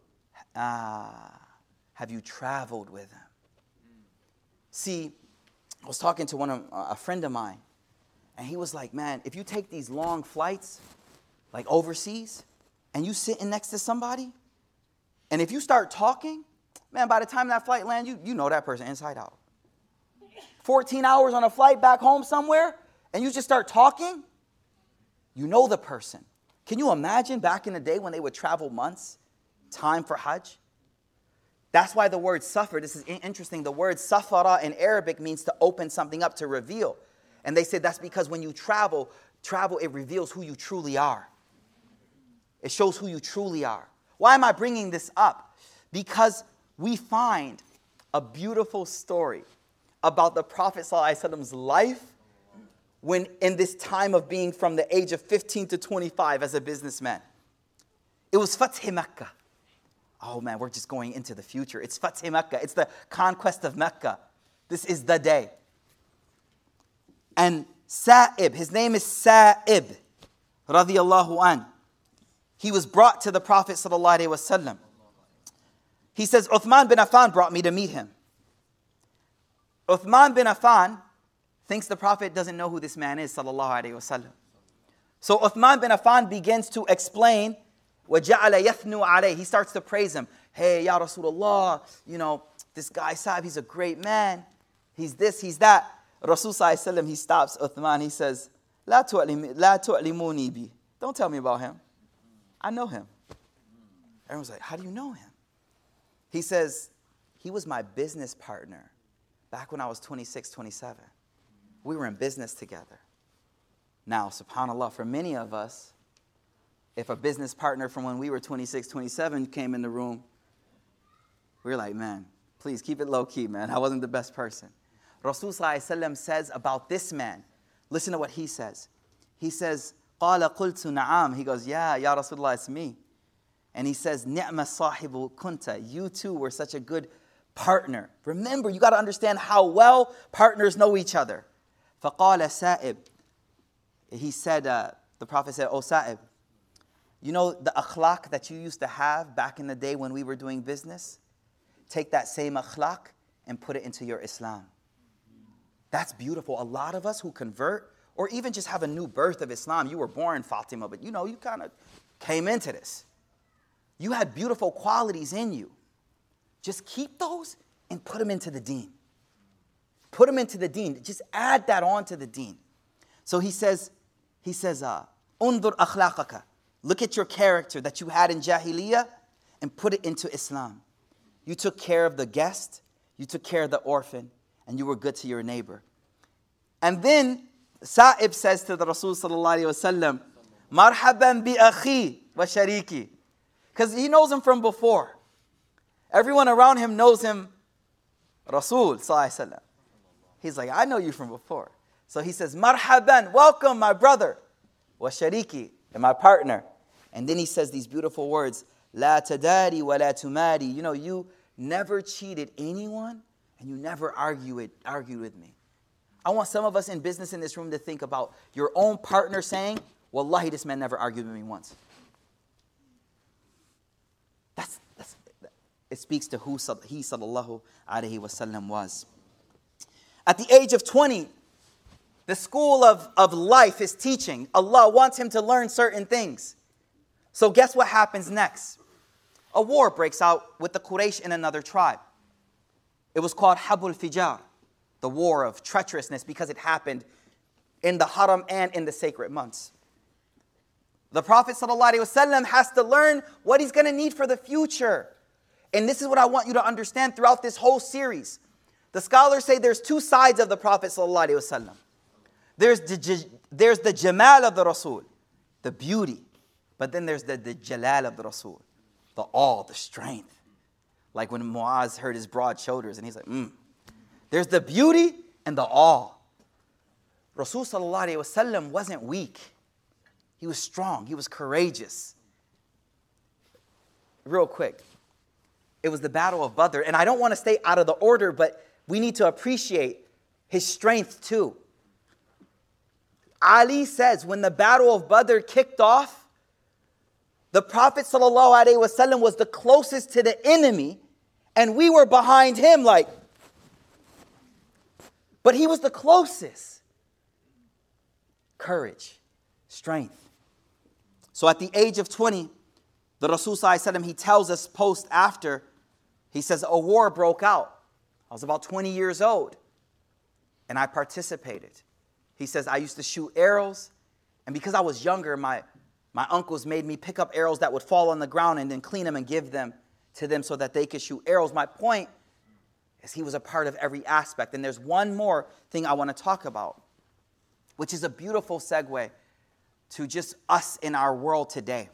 have you traveled with him? See, I was talking to a friend of mine, and he was like, man, if you take these long flights, like overseas, and you sitting next to somebody, and if you start talking, man, by the time that flight lands, you know that person inside out. 14 hours on a flight back home somewhere, and you just start talking, you know the person. Can you imagine back in the day when they would travel months, time for Hajj? That's why the word safar, this is interesting, the word safara in Arabic means to open something up, to reveal. And they said that's because when you travel, it reveals who you truly are. It shows who you truly are. Why am I bringing this up? Because we find a beautiful story about the Prophet ﷺ's life when in this time of being from the age of 15 to 25 as a businessman. It was Fath Makkah. Oh man, we're just going into the future. It's Fath Makkah. It's the conquest of Mecca. This is the day. And Sa'ib, his name is Sa'ib, radiyallahu an. He was brought to the Prophet sallallahu alaihi wasallam. He says, Uthman bin Affan brought me to meet him. Uthman bin Affan thinks the Prophet doesn't know who this man is, sallallahu alaihi wasallam. So Uthman bin Affan begins to explain, وَجَعَلَ يَثْنُوا عَلَيْهِ. He starts to praise him. Hey, Ya Rasulullah, this guy, Sa'ib, he's a great man. He's this, he's that. Rasul sallallahu alaihi wasallam, he stops Uthman. He says, لَا تُعْلِمُونِي بِي. Don't tell me about him. I know him. Everyone's like, how do you know him? He says, he was my business partner back when I was 26, 27. We were in business together. Now, subhanAllah, for many of us, if a business partner from when we were 26, 27 came in the room, we were like, man, please keep it low key, man. I wasn't the best person. Rasul sallallahu alaihi wasallam says about this man, listen to what he says. He says, قَالَ قُلْتُ نَعَامٍ. He goes, ya Rasulullah, it's me. And he says, نِعْمَ الصَّاحِبُ كُنْتَ. You too were such a good partner. Remember, you got to understand how well partners know each other. فَقَالَ سَائِب. He said, the Prophet said, O Sa'ib, You know the akhlaq that you used to have back in the day when we were doing business? Take that same akhlaq and put it into your Islam. That's beautiful. A lot of us who convert or even just have a new birth of Islam, you were born Fatima, but you kind of came into this. You had beautiful qualities in you. Just keep those and put them into the deen. Put them into the deen. Just add that on to the deen. So he says, undur akhlaqaka. Look at your character that you had in Jahiliyyah and put it into Islam. You took care of the guest, you took care of the orphan, and you were good to your neighbor. And then Sa'ib says to the Rasul sallallahu alayhi wa sallam, marhaban bi akhi wa shariki. Because he knows him from before. Everyone around him knows him, Rasul sallallahu alayhi wa sallam. He's like, I know you from before. So he says, marhaban, welcome my brother, wa shariki, and my partner. And then he says these beautiful words, la tadari wa la tumari. You never cheated anyone and you never argued with me. I want some of us in business in this room to think about your own partner saying, wallahi, this man never argued with me once. It speaks to who he sallallahu alayhi wa sallam was. At the age of 20, the school of life is teaching. Allah wants him to learn certain things. So guess what happens next? A war breaks out with the Quraysh in another tribe. It was called Habul Fijar, the war of treacherousness, because it happened in the haram and in the sacred months. The Prophet ﷺ has to learn what he's going to need for the future. And this is what I want you to understand throughout this whole series. The scholars say there's two sides of the Prophet ﷺ. There's the Jamal of the Rasul, the beauty. But then there's the Jalal of the Rasul, the awe, the strength. Like when Muaz heard his broad shoulders and he's like, There's the beauty and the awe. Rasul sallallahu alayhi wasallam wasn't weak. He was strong. He was courageous. Real quick. It was the Battle of Badr. And I don't want to stay out of the order, but we need to appreciate his strength too. Ali says when the Battle of Badr kicked off, the Prophet ﷺ was the closest to the enemy, and we were behind him but he was the closest. Courage, strength. So at the age of 20, the Rasul ﷺ, he tells us after, he says, a war broke out. I was about 20 years old, and I participated. He says, I used to shoot arrows, and because I was younger, my uncles made me pick up arrows that would fall on the ground and then clean them and give them to them so that they could shoot arrows. My point is he was a part of every aspect. And there's one more thing I want to talk about, which is a beautiful segue to just us in our world today.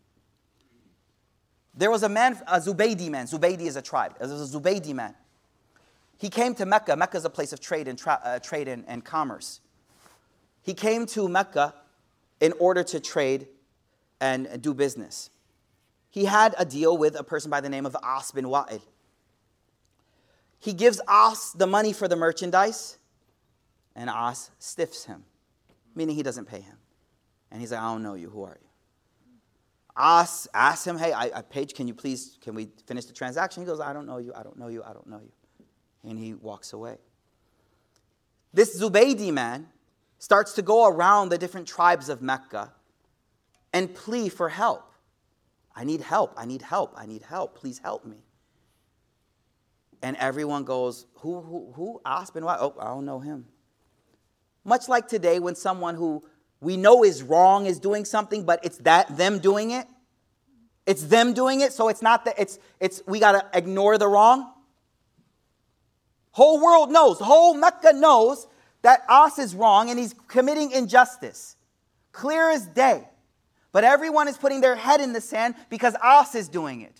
There was a man, a Zubaydi man. Zubaydi is a tribe. There was a Zubaydi man. He came to Mecca. Mecca is a place of trade and commerce. He came to Mecca in order to trade and do business. He had a deal with a person by the name of As bin Wa'il. He gives As the money for the merchandise, and As stiffs him, meaning he doesn't pay him. And he's like, I don't know you, who are you? As asks him, hey, I paid, can we finish the transaction? He goes, I don't know you. And he walks away. This Zubaydi man starts to go around the different tribes of Mecca and plea for help. I need help. Please help me. And everyone goes, who? As bin Wa'il? Oh, I don't know him. Much like today when someone who we know is wrong is doing something, but it's them doing it. It's them doing it, so it's not that we gotta ignore the wrong. Whole world knows, the whole Mecca knows that As is wrong and he's committing injustice. Clear as day. But everyone is putting their head in the sand because As is doing it.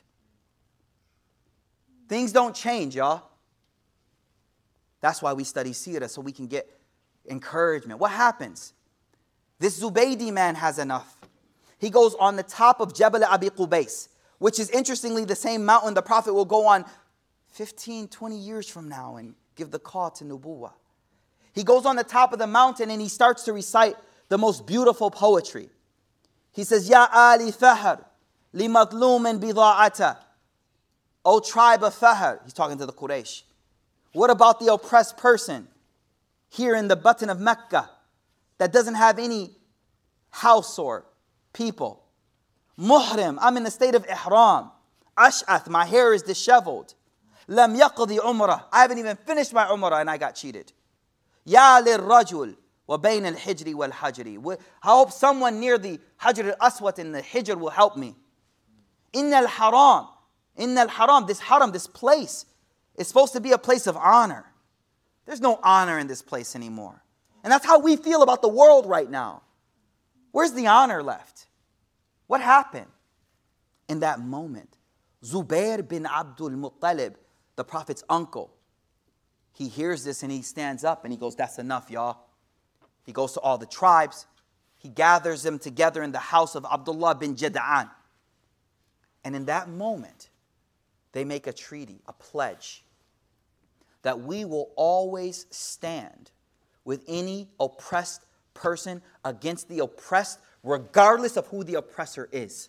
Things don't change, y'all. That's why we study Seerah, so we can get encouragement. What happens? This Zubaydi man has enough. He goes on the top of Jabal Abi Qubays, which is interestingly the same mountain the Prophet will go on 15, 20 years from now and give the call to Nubuwah. He goes on the top of the mountain and he starts to recite the most beautiful poetry. He says, Ya Ali Fahr, li matlumin bida'ata. O tribe of Fahr. He's talking to the Quraysh. What about the oppressed person here in the button of Mecca that doesn't have any house or people? Muhrim, I'm in the state of ihram. Ash'ath, my hair is disheveled. Lam yaqdi umrah, I haven't even finished my umrah and I got cheated. Ya lirrajul wa bayn al-hijri wal-hajri. I hope someone near the Hajr al-Aswad and the Hijr will help me. Inna al-haram, this place is supposed to be a place of honor. There's no honor in this place anymore. And that's how we feel about the world right now. Where's the honor left? What happened? In that moment, Zubair bin Abdul Muttalib, the Prophet's uncle, he hears this and he stands up and he goes, that's enough, y'all. He goes to all the tribes. He gathers them together in the house of Abdullah bin Jada'an. And in that moment, they make a treaty, a pledge, that we will always stand with any oppressed person against the oppressed, regardless of who the oppressor is.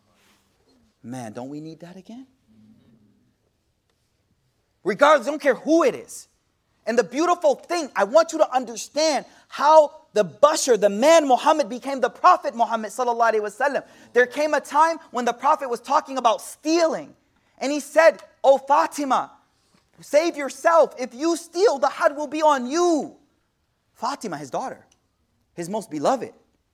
Man, don't we need that again? Regardless, I don't care who it is. And the beautiful thing, I want you to understand how the Bashar, the man Muhammad, became the Prophet Muhammad sallallahu alaihi wasallam. There came a time when the Prophet was talking about stealing. And he said, "Oh Fatima, save yourself. If you steal, the had will be on you." Fatima, his daughter, his most beloved.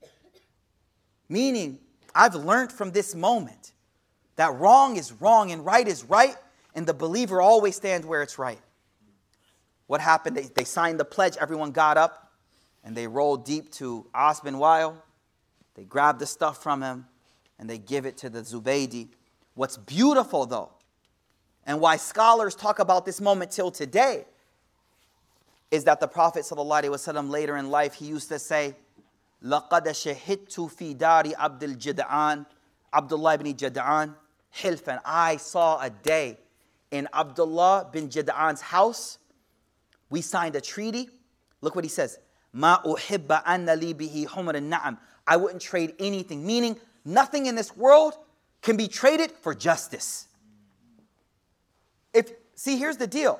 Meaning, I've learned from this moment that wrong is wrong and right is right, and the believer always stands where it's right. What happened? They signed the pledge. Everyone got up and they rolled deep to As bin Wa'il. They grabbed the stuff from him and they give it to the Zubaydi. What's beautiful though, and why scholars talk about this moment till today, is that the Prophet ﷺ later in life, he used to say, لَقَدْ شَهِدْتُ فِي دَارِ عَبْدِ الْجَدْعَانِ Abdullah ibn Jada'an, Hilfan. I saw a day in Abdullah bin Jada'an's house. We signed a treaty. Look what he says. مَا أُحِبَّ أَنَّ لِي بِهِ حُمْرَ النَّعَمِ. I wouldn't trade anything. Meaning, nothing in this world can be traded for justice. See, here's the deal.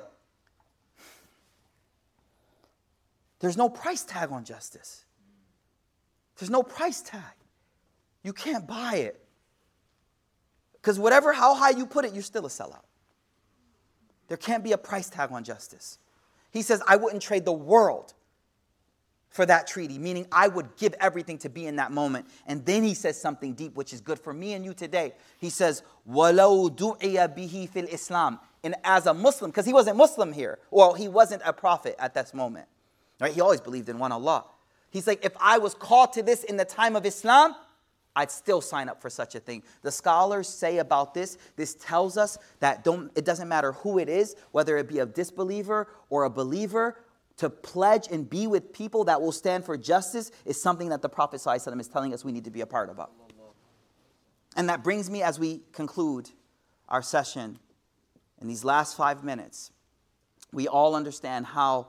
There's no price tag on justice. There's no price tag. You can't buy it. Because how high you put it, you're still a sellout. There can't be a price tag on justice. He says, I wouldn't trade the world for that treaty, meaning I would give everything to be in that moment. And then he says something deep, which is good for me and you today. He says, وَلَوْ دُعِيَ بِهِ فِي الْإِسْلَامِ. And as a Muslim, because he wasn't Muslim here, well, he wasn't a prophet at this moment. Right? He always believed in one Allah. He's like, if I was called to this in the time of Islam, I'd still sign up for such a thing. The scholars say about this tells us that it doesn't matter who it is, whether it be a disbeliever or a believer, to pledge and be with people that will stand for justice is something that the Prophet ﷺ is telling us we need to be a part of. And that brings me, as we conclude our session in these last 5 minutes, we all understand how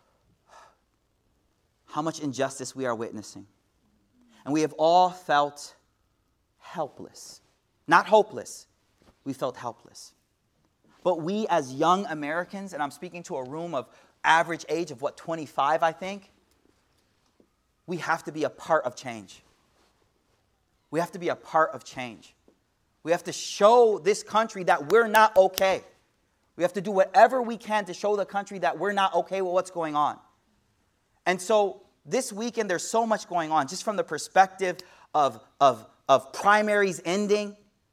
much injustice we are witnessing. And we have all felt helpless. Not hopeless. We felt helpless. But we as young Americans, and I'm speaking to a room of average age of 25, I think, we have to be a part of change. We have to be a part of change. We have to show this country that we're not okay. We have to do whatever we can to show the country that we're not okay with what's going on. And so this weekend, there's so much going on, just from the perspective of primaries ending.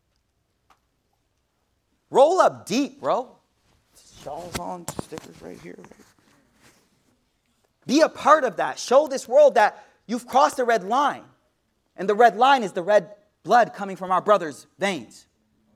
Roll up deep, bro. Shawls on, stickers right here. Be a part of that. Show this world that you've crossed the red line. And the red line is the red blood coming from our brothers' veins.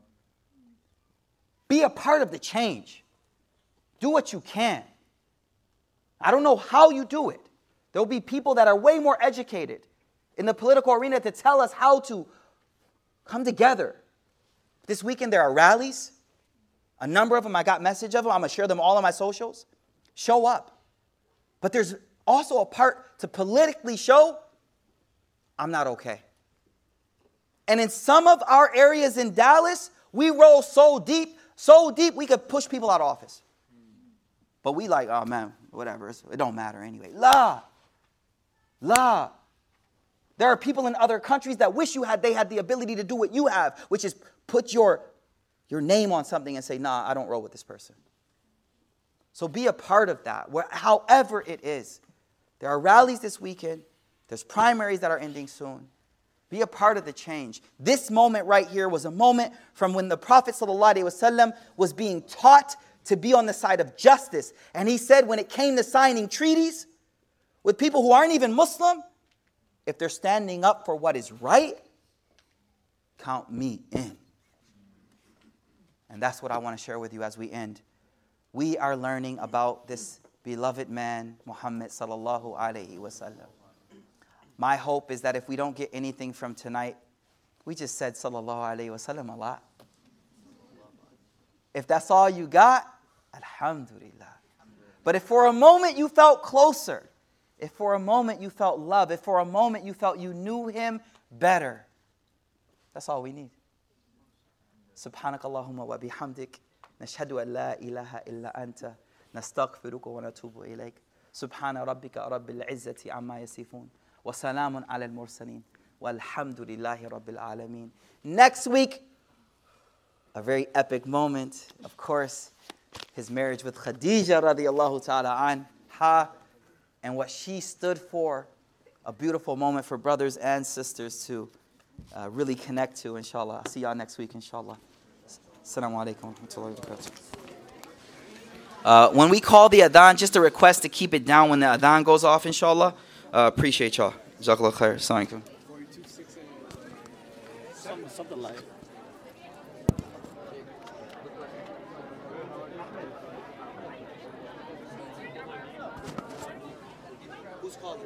Be a part of the change. Do what you can. I don't know how you do it. There will be people that are way more educated in the political arena to tell us how to come together. This weekend there are rallies. A number of them, I got message of them. I'm going to share them all on my socials. Show up. But there's also a part to politically show, I'm not okay. And in some of our areas in Dallas, we roll so deep, we could push people out of office. But we like, oh man, whatever, it don't matter anyway. La. There are people in other countries that wish they had the ability to do what you have, which is put your name on something and say, nah, I don't roll with this person. So be a part of that, however it is. There are rallies this weekend. There's primaries that are ending soon. Be a part of the change. This moment right here was a moment from when the Prophet ﷺ was being taught to be on the side of justice. And he said when it came to signing treaties with people who aren't even Muslim, if they're standing up for what is right, count me in. And that's what I want to share with you as we end. We are learning about this beloved man, Muhammad sallallahu alaihi wasallam. My hope is that if we don't get anything from tonight, we just said sallallahu alaihi wasallam a lot. If that's all you got, alhamdulillah. But if for a moment you felt closer, if for a moment you felt love, if for a moment you felt you knew him better, that's all we need. Subhanakallahumma wa bihamdik. Nashhadu an la ilaha illa anta. Nastaghfiruka wa natubu ilayk. Subhana rabbika rabbil izzati amma yasifun. Wa salamun ala al-mursaleen. Walhamdulillahi rabbil alameen. Next week, a very epic moment. Of course, his marriage with Khadija radiyallahu ta'ala anha and what she stood for. A beautiful moment for brothers and sisters to really connect to, inshallah. I'll see y'all next week, inshallah. Assalamu alaikum wa rahmatullahi wa barakatuh. When we call the adhan, just a request to keep it down when the adhan goes off, inshallah. Appreciate y'all. Jazakallah khair. Assalamu alaikum. Something like it. Who's calling?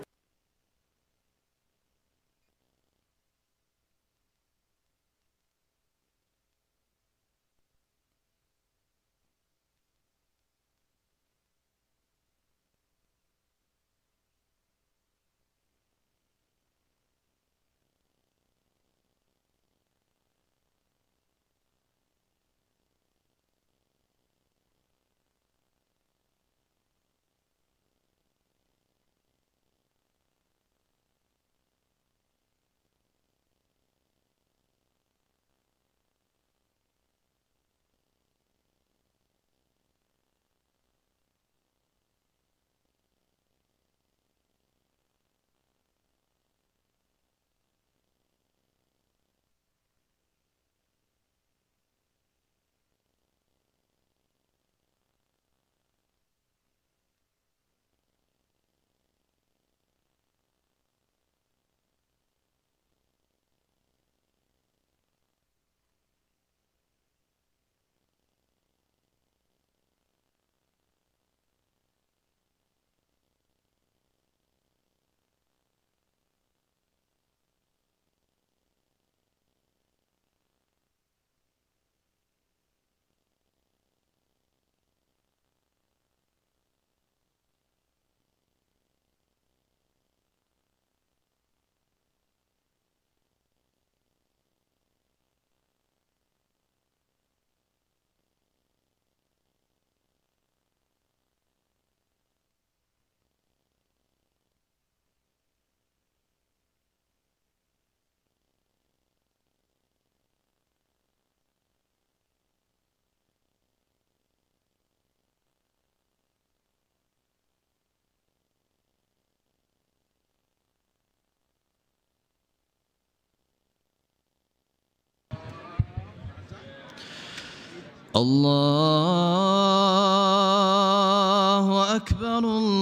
الله أكبر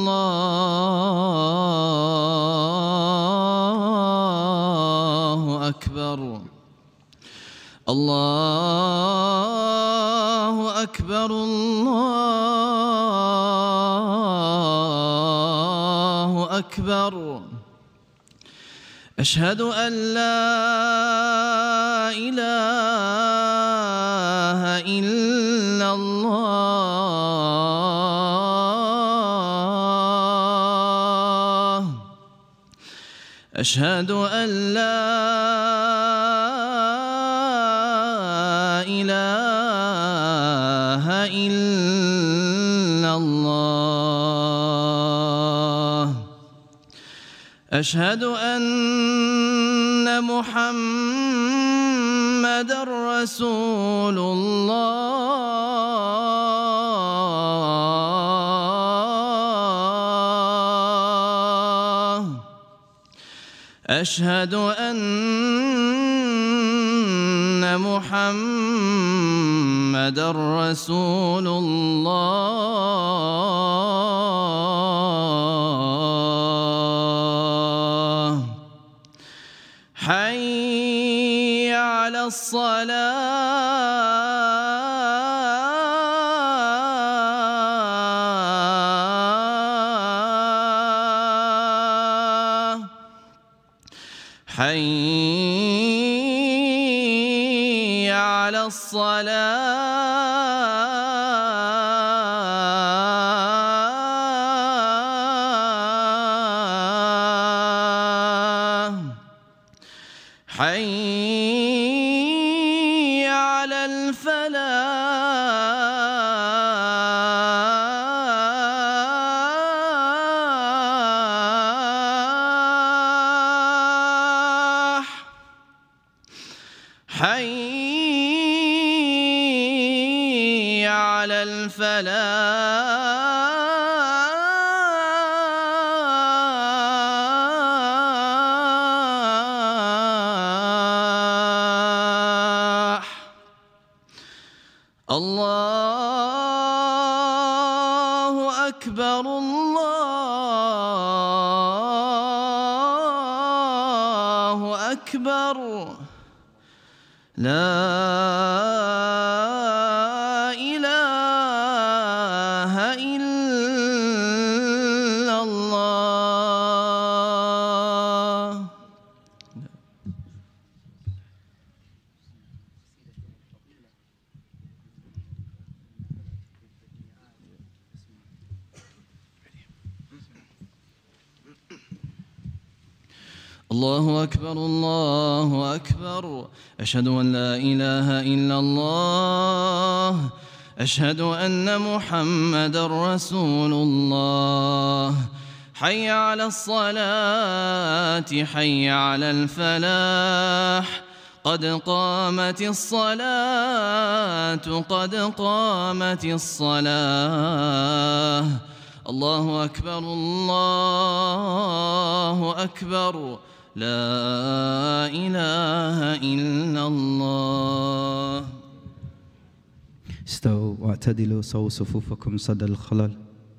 الله أكبر الله أكبر الله أكبر أشهد أن لا إله إلا الله أشهد أن لا إله إلا الله أشهد أن محمدًا رسول الله أشهد أن محمدًا رسول الله حي على الصلاة حي على الصلاة حي على الفلاح حي على الفلاح الله أكبر الله أكبر لا إله إلا الله الله أكبر الله أكبر أشهد أن لا إله إلا الله أشهد أن محمدًا رسول الله حي على الصلاة حي على الفلاح قد قامت الصلاة قد قامت الصلاة الله أكبر الله أكبر لا إله إلا الله استووا واعتدلوا سووا صفوفكم صد الخلل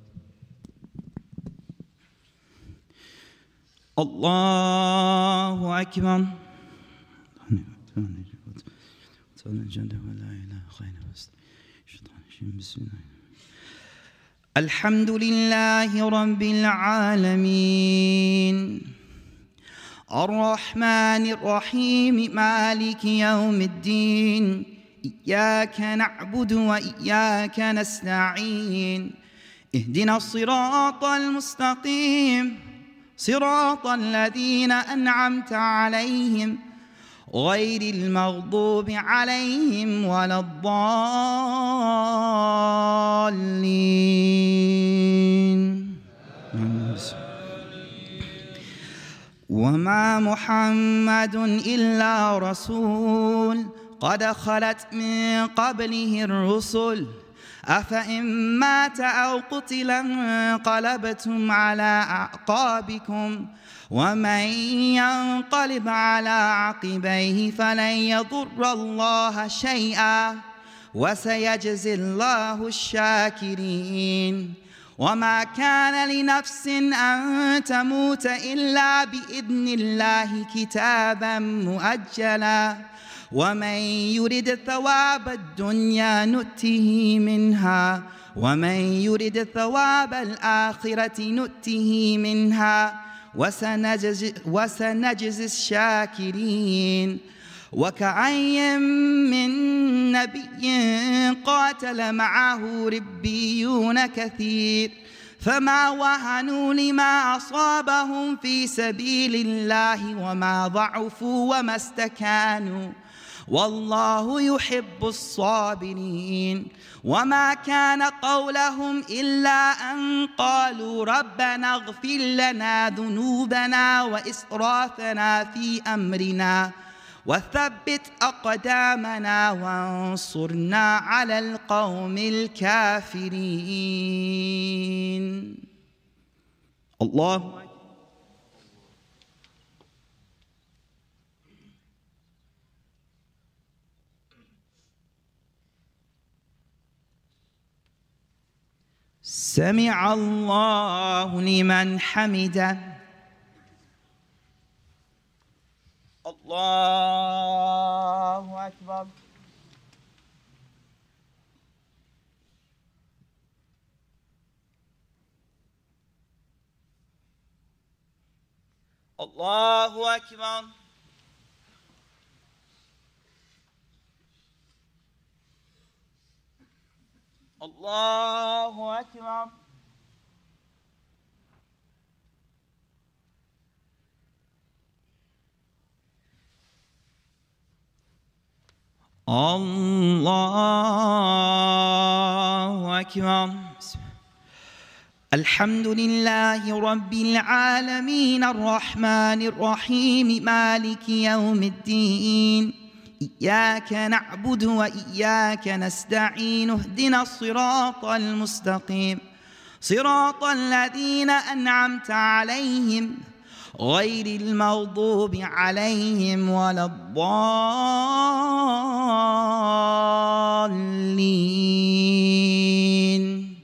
الله أكبر الحمد لله رب العالمين الرحمن الرحيم مالك يوم الدين إياك نعبد وإياك نستعين اهدنا الصراط المستقيم صراط الذين أنعمت عليهم غير المغضوب عليهم ولا الضالين وما محمد إلا رسول قد خلت من قبله الرسل أفإن مات أو قتل انقلبتم على أعقابكم ومن ينقلب على عقبيه فلن يضر الله شيئا وسيجزي الله الشاكرين وما كان لنفس أن تموت إلا بإذن الله كتابا مؤجلا ومن يرد ثواب الدنيا نؤته منها ومن يرد ثواب الآخرة نؤته منها وسنجزي الشاكرين وكأين من نبي قاتل معه ربيون كثير فما وهنوا لما أصابهم في سبيل الله وما ضعفوا وما استكانوا والله يحب الصابرين وما كان قولهم إلا أن قالوا ربنا اغفر لنا ذنوبنا وإسرافنا في أمرنا وثبت أقدامنا وانصرنا على القوم الكافرين. الله أكبر. سمع الله لمن حمده. الله أكبر. الله أكبر. الله أكبر. الله أكبر. الحمد لله رب العالمين الرحمن الرحيم مالك يوم الدين إياك نعبد وإياك نستعين اهدنا الصراط المستقيم صراط الذين أنعمت عليهم غير المغضوب عليهم ولا الضالين.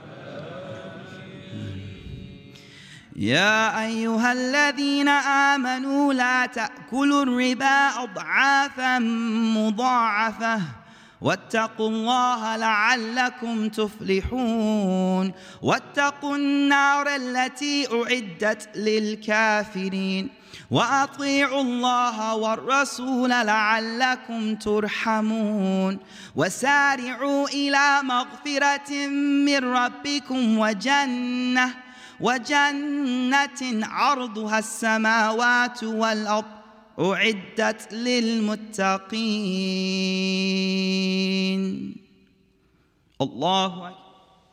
يا أيها الذين آمنوا لا تأكلوا الربا أضعافا مضاعفة واتقوا الله لعلكم تفلحون واتقوا النار التي أعدت للكافرين وأطيعوا الله والرسول لعلكم ترحمون وسارعوا إلى مغفرة من ربكم وجنة عرضها السماوات والأرض أعدت للمتقين. الله أكبر.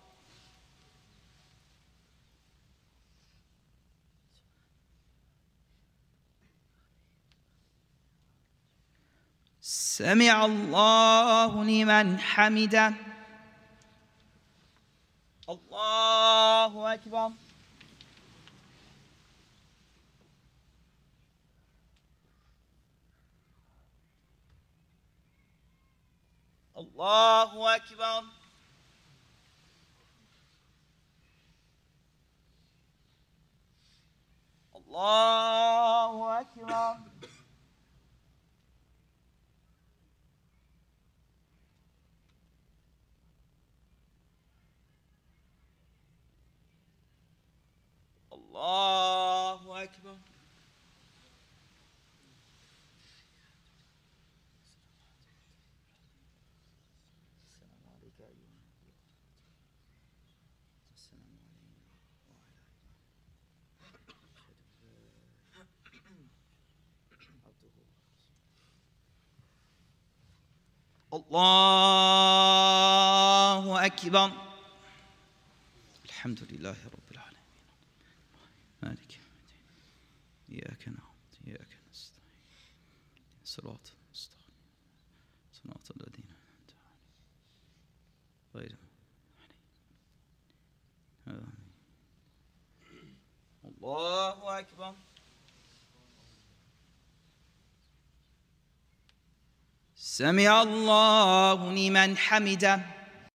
سمع الله لمن حمده. الله أكبر. الله أكبر. الله أكبر. الله أكبر. الله أكبر. الحمد لله رب العالمين مالك يوم الدين إياك نعبد وإياك نستعين صراط المستقيم صراط الذين أنعمت عليهم غير المغضوب عليهم. الله أكبر. سمع الله لمن حمده.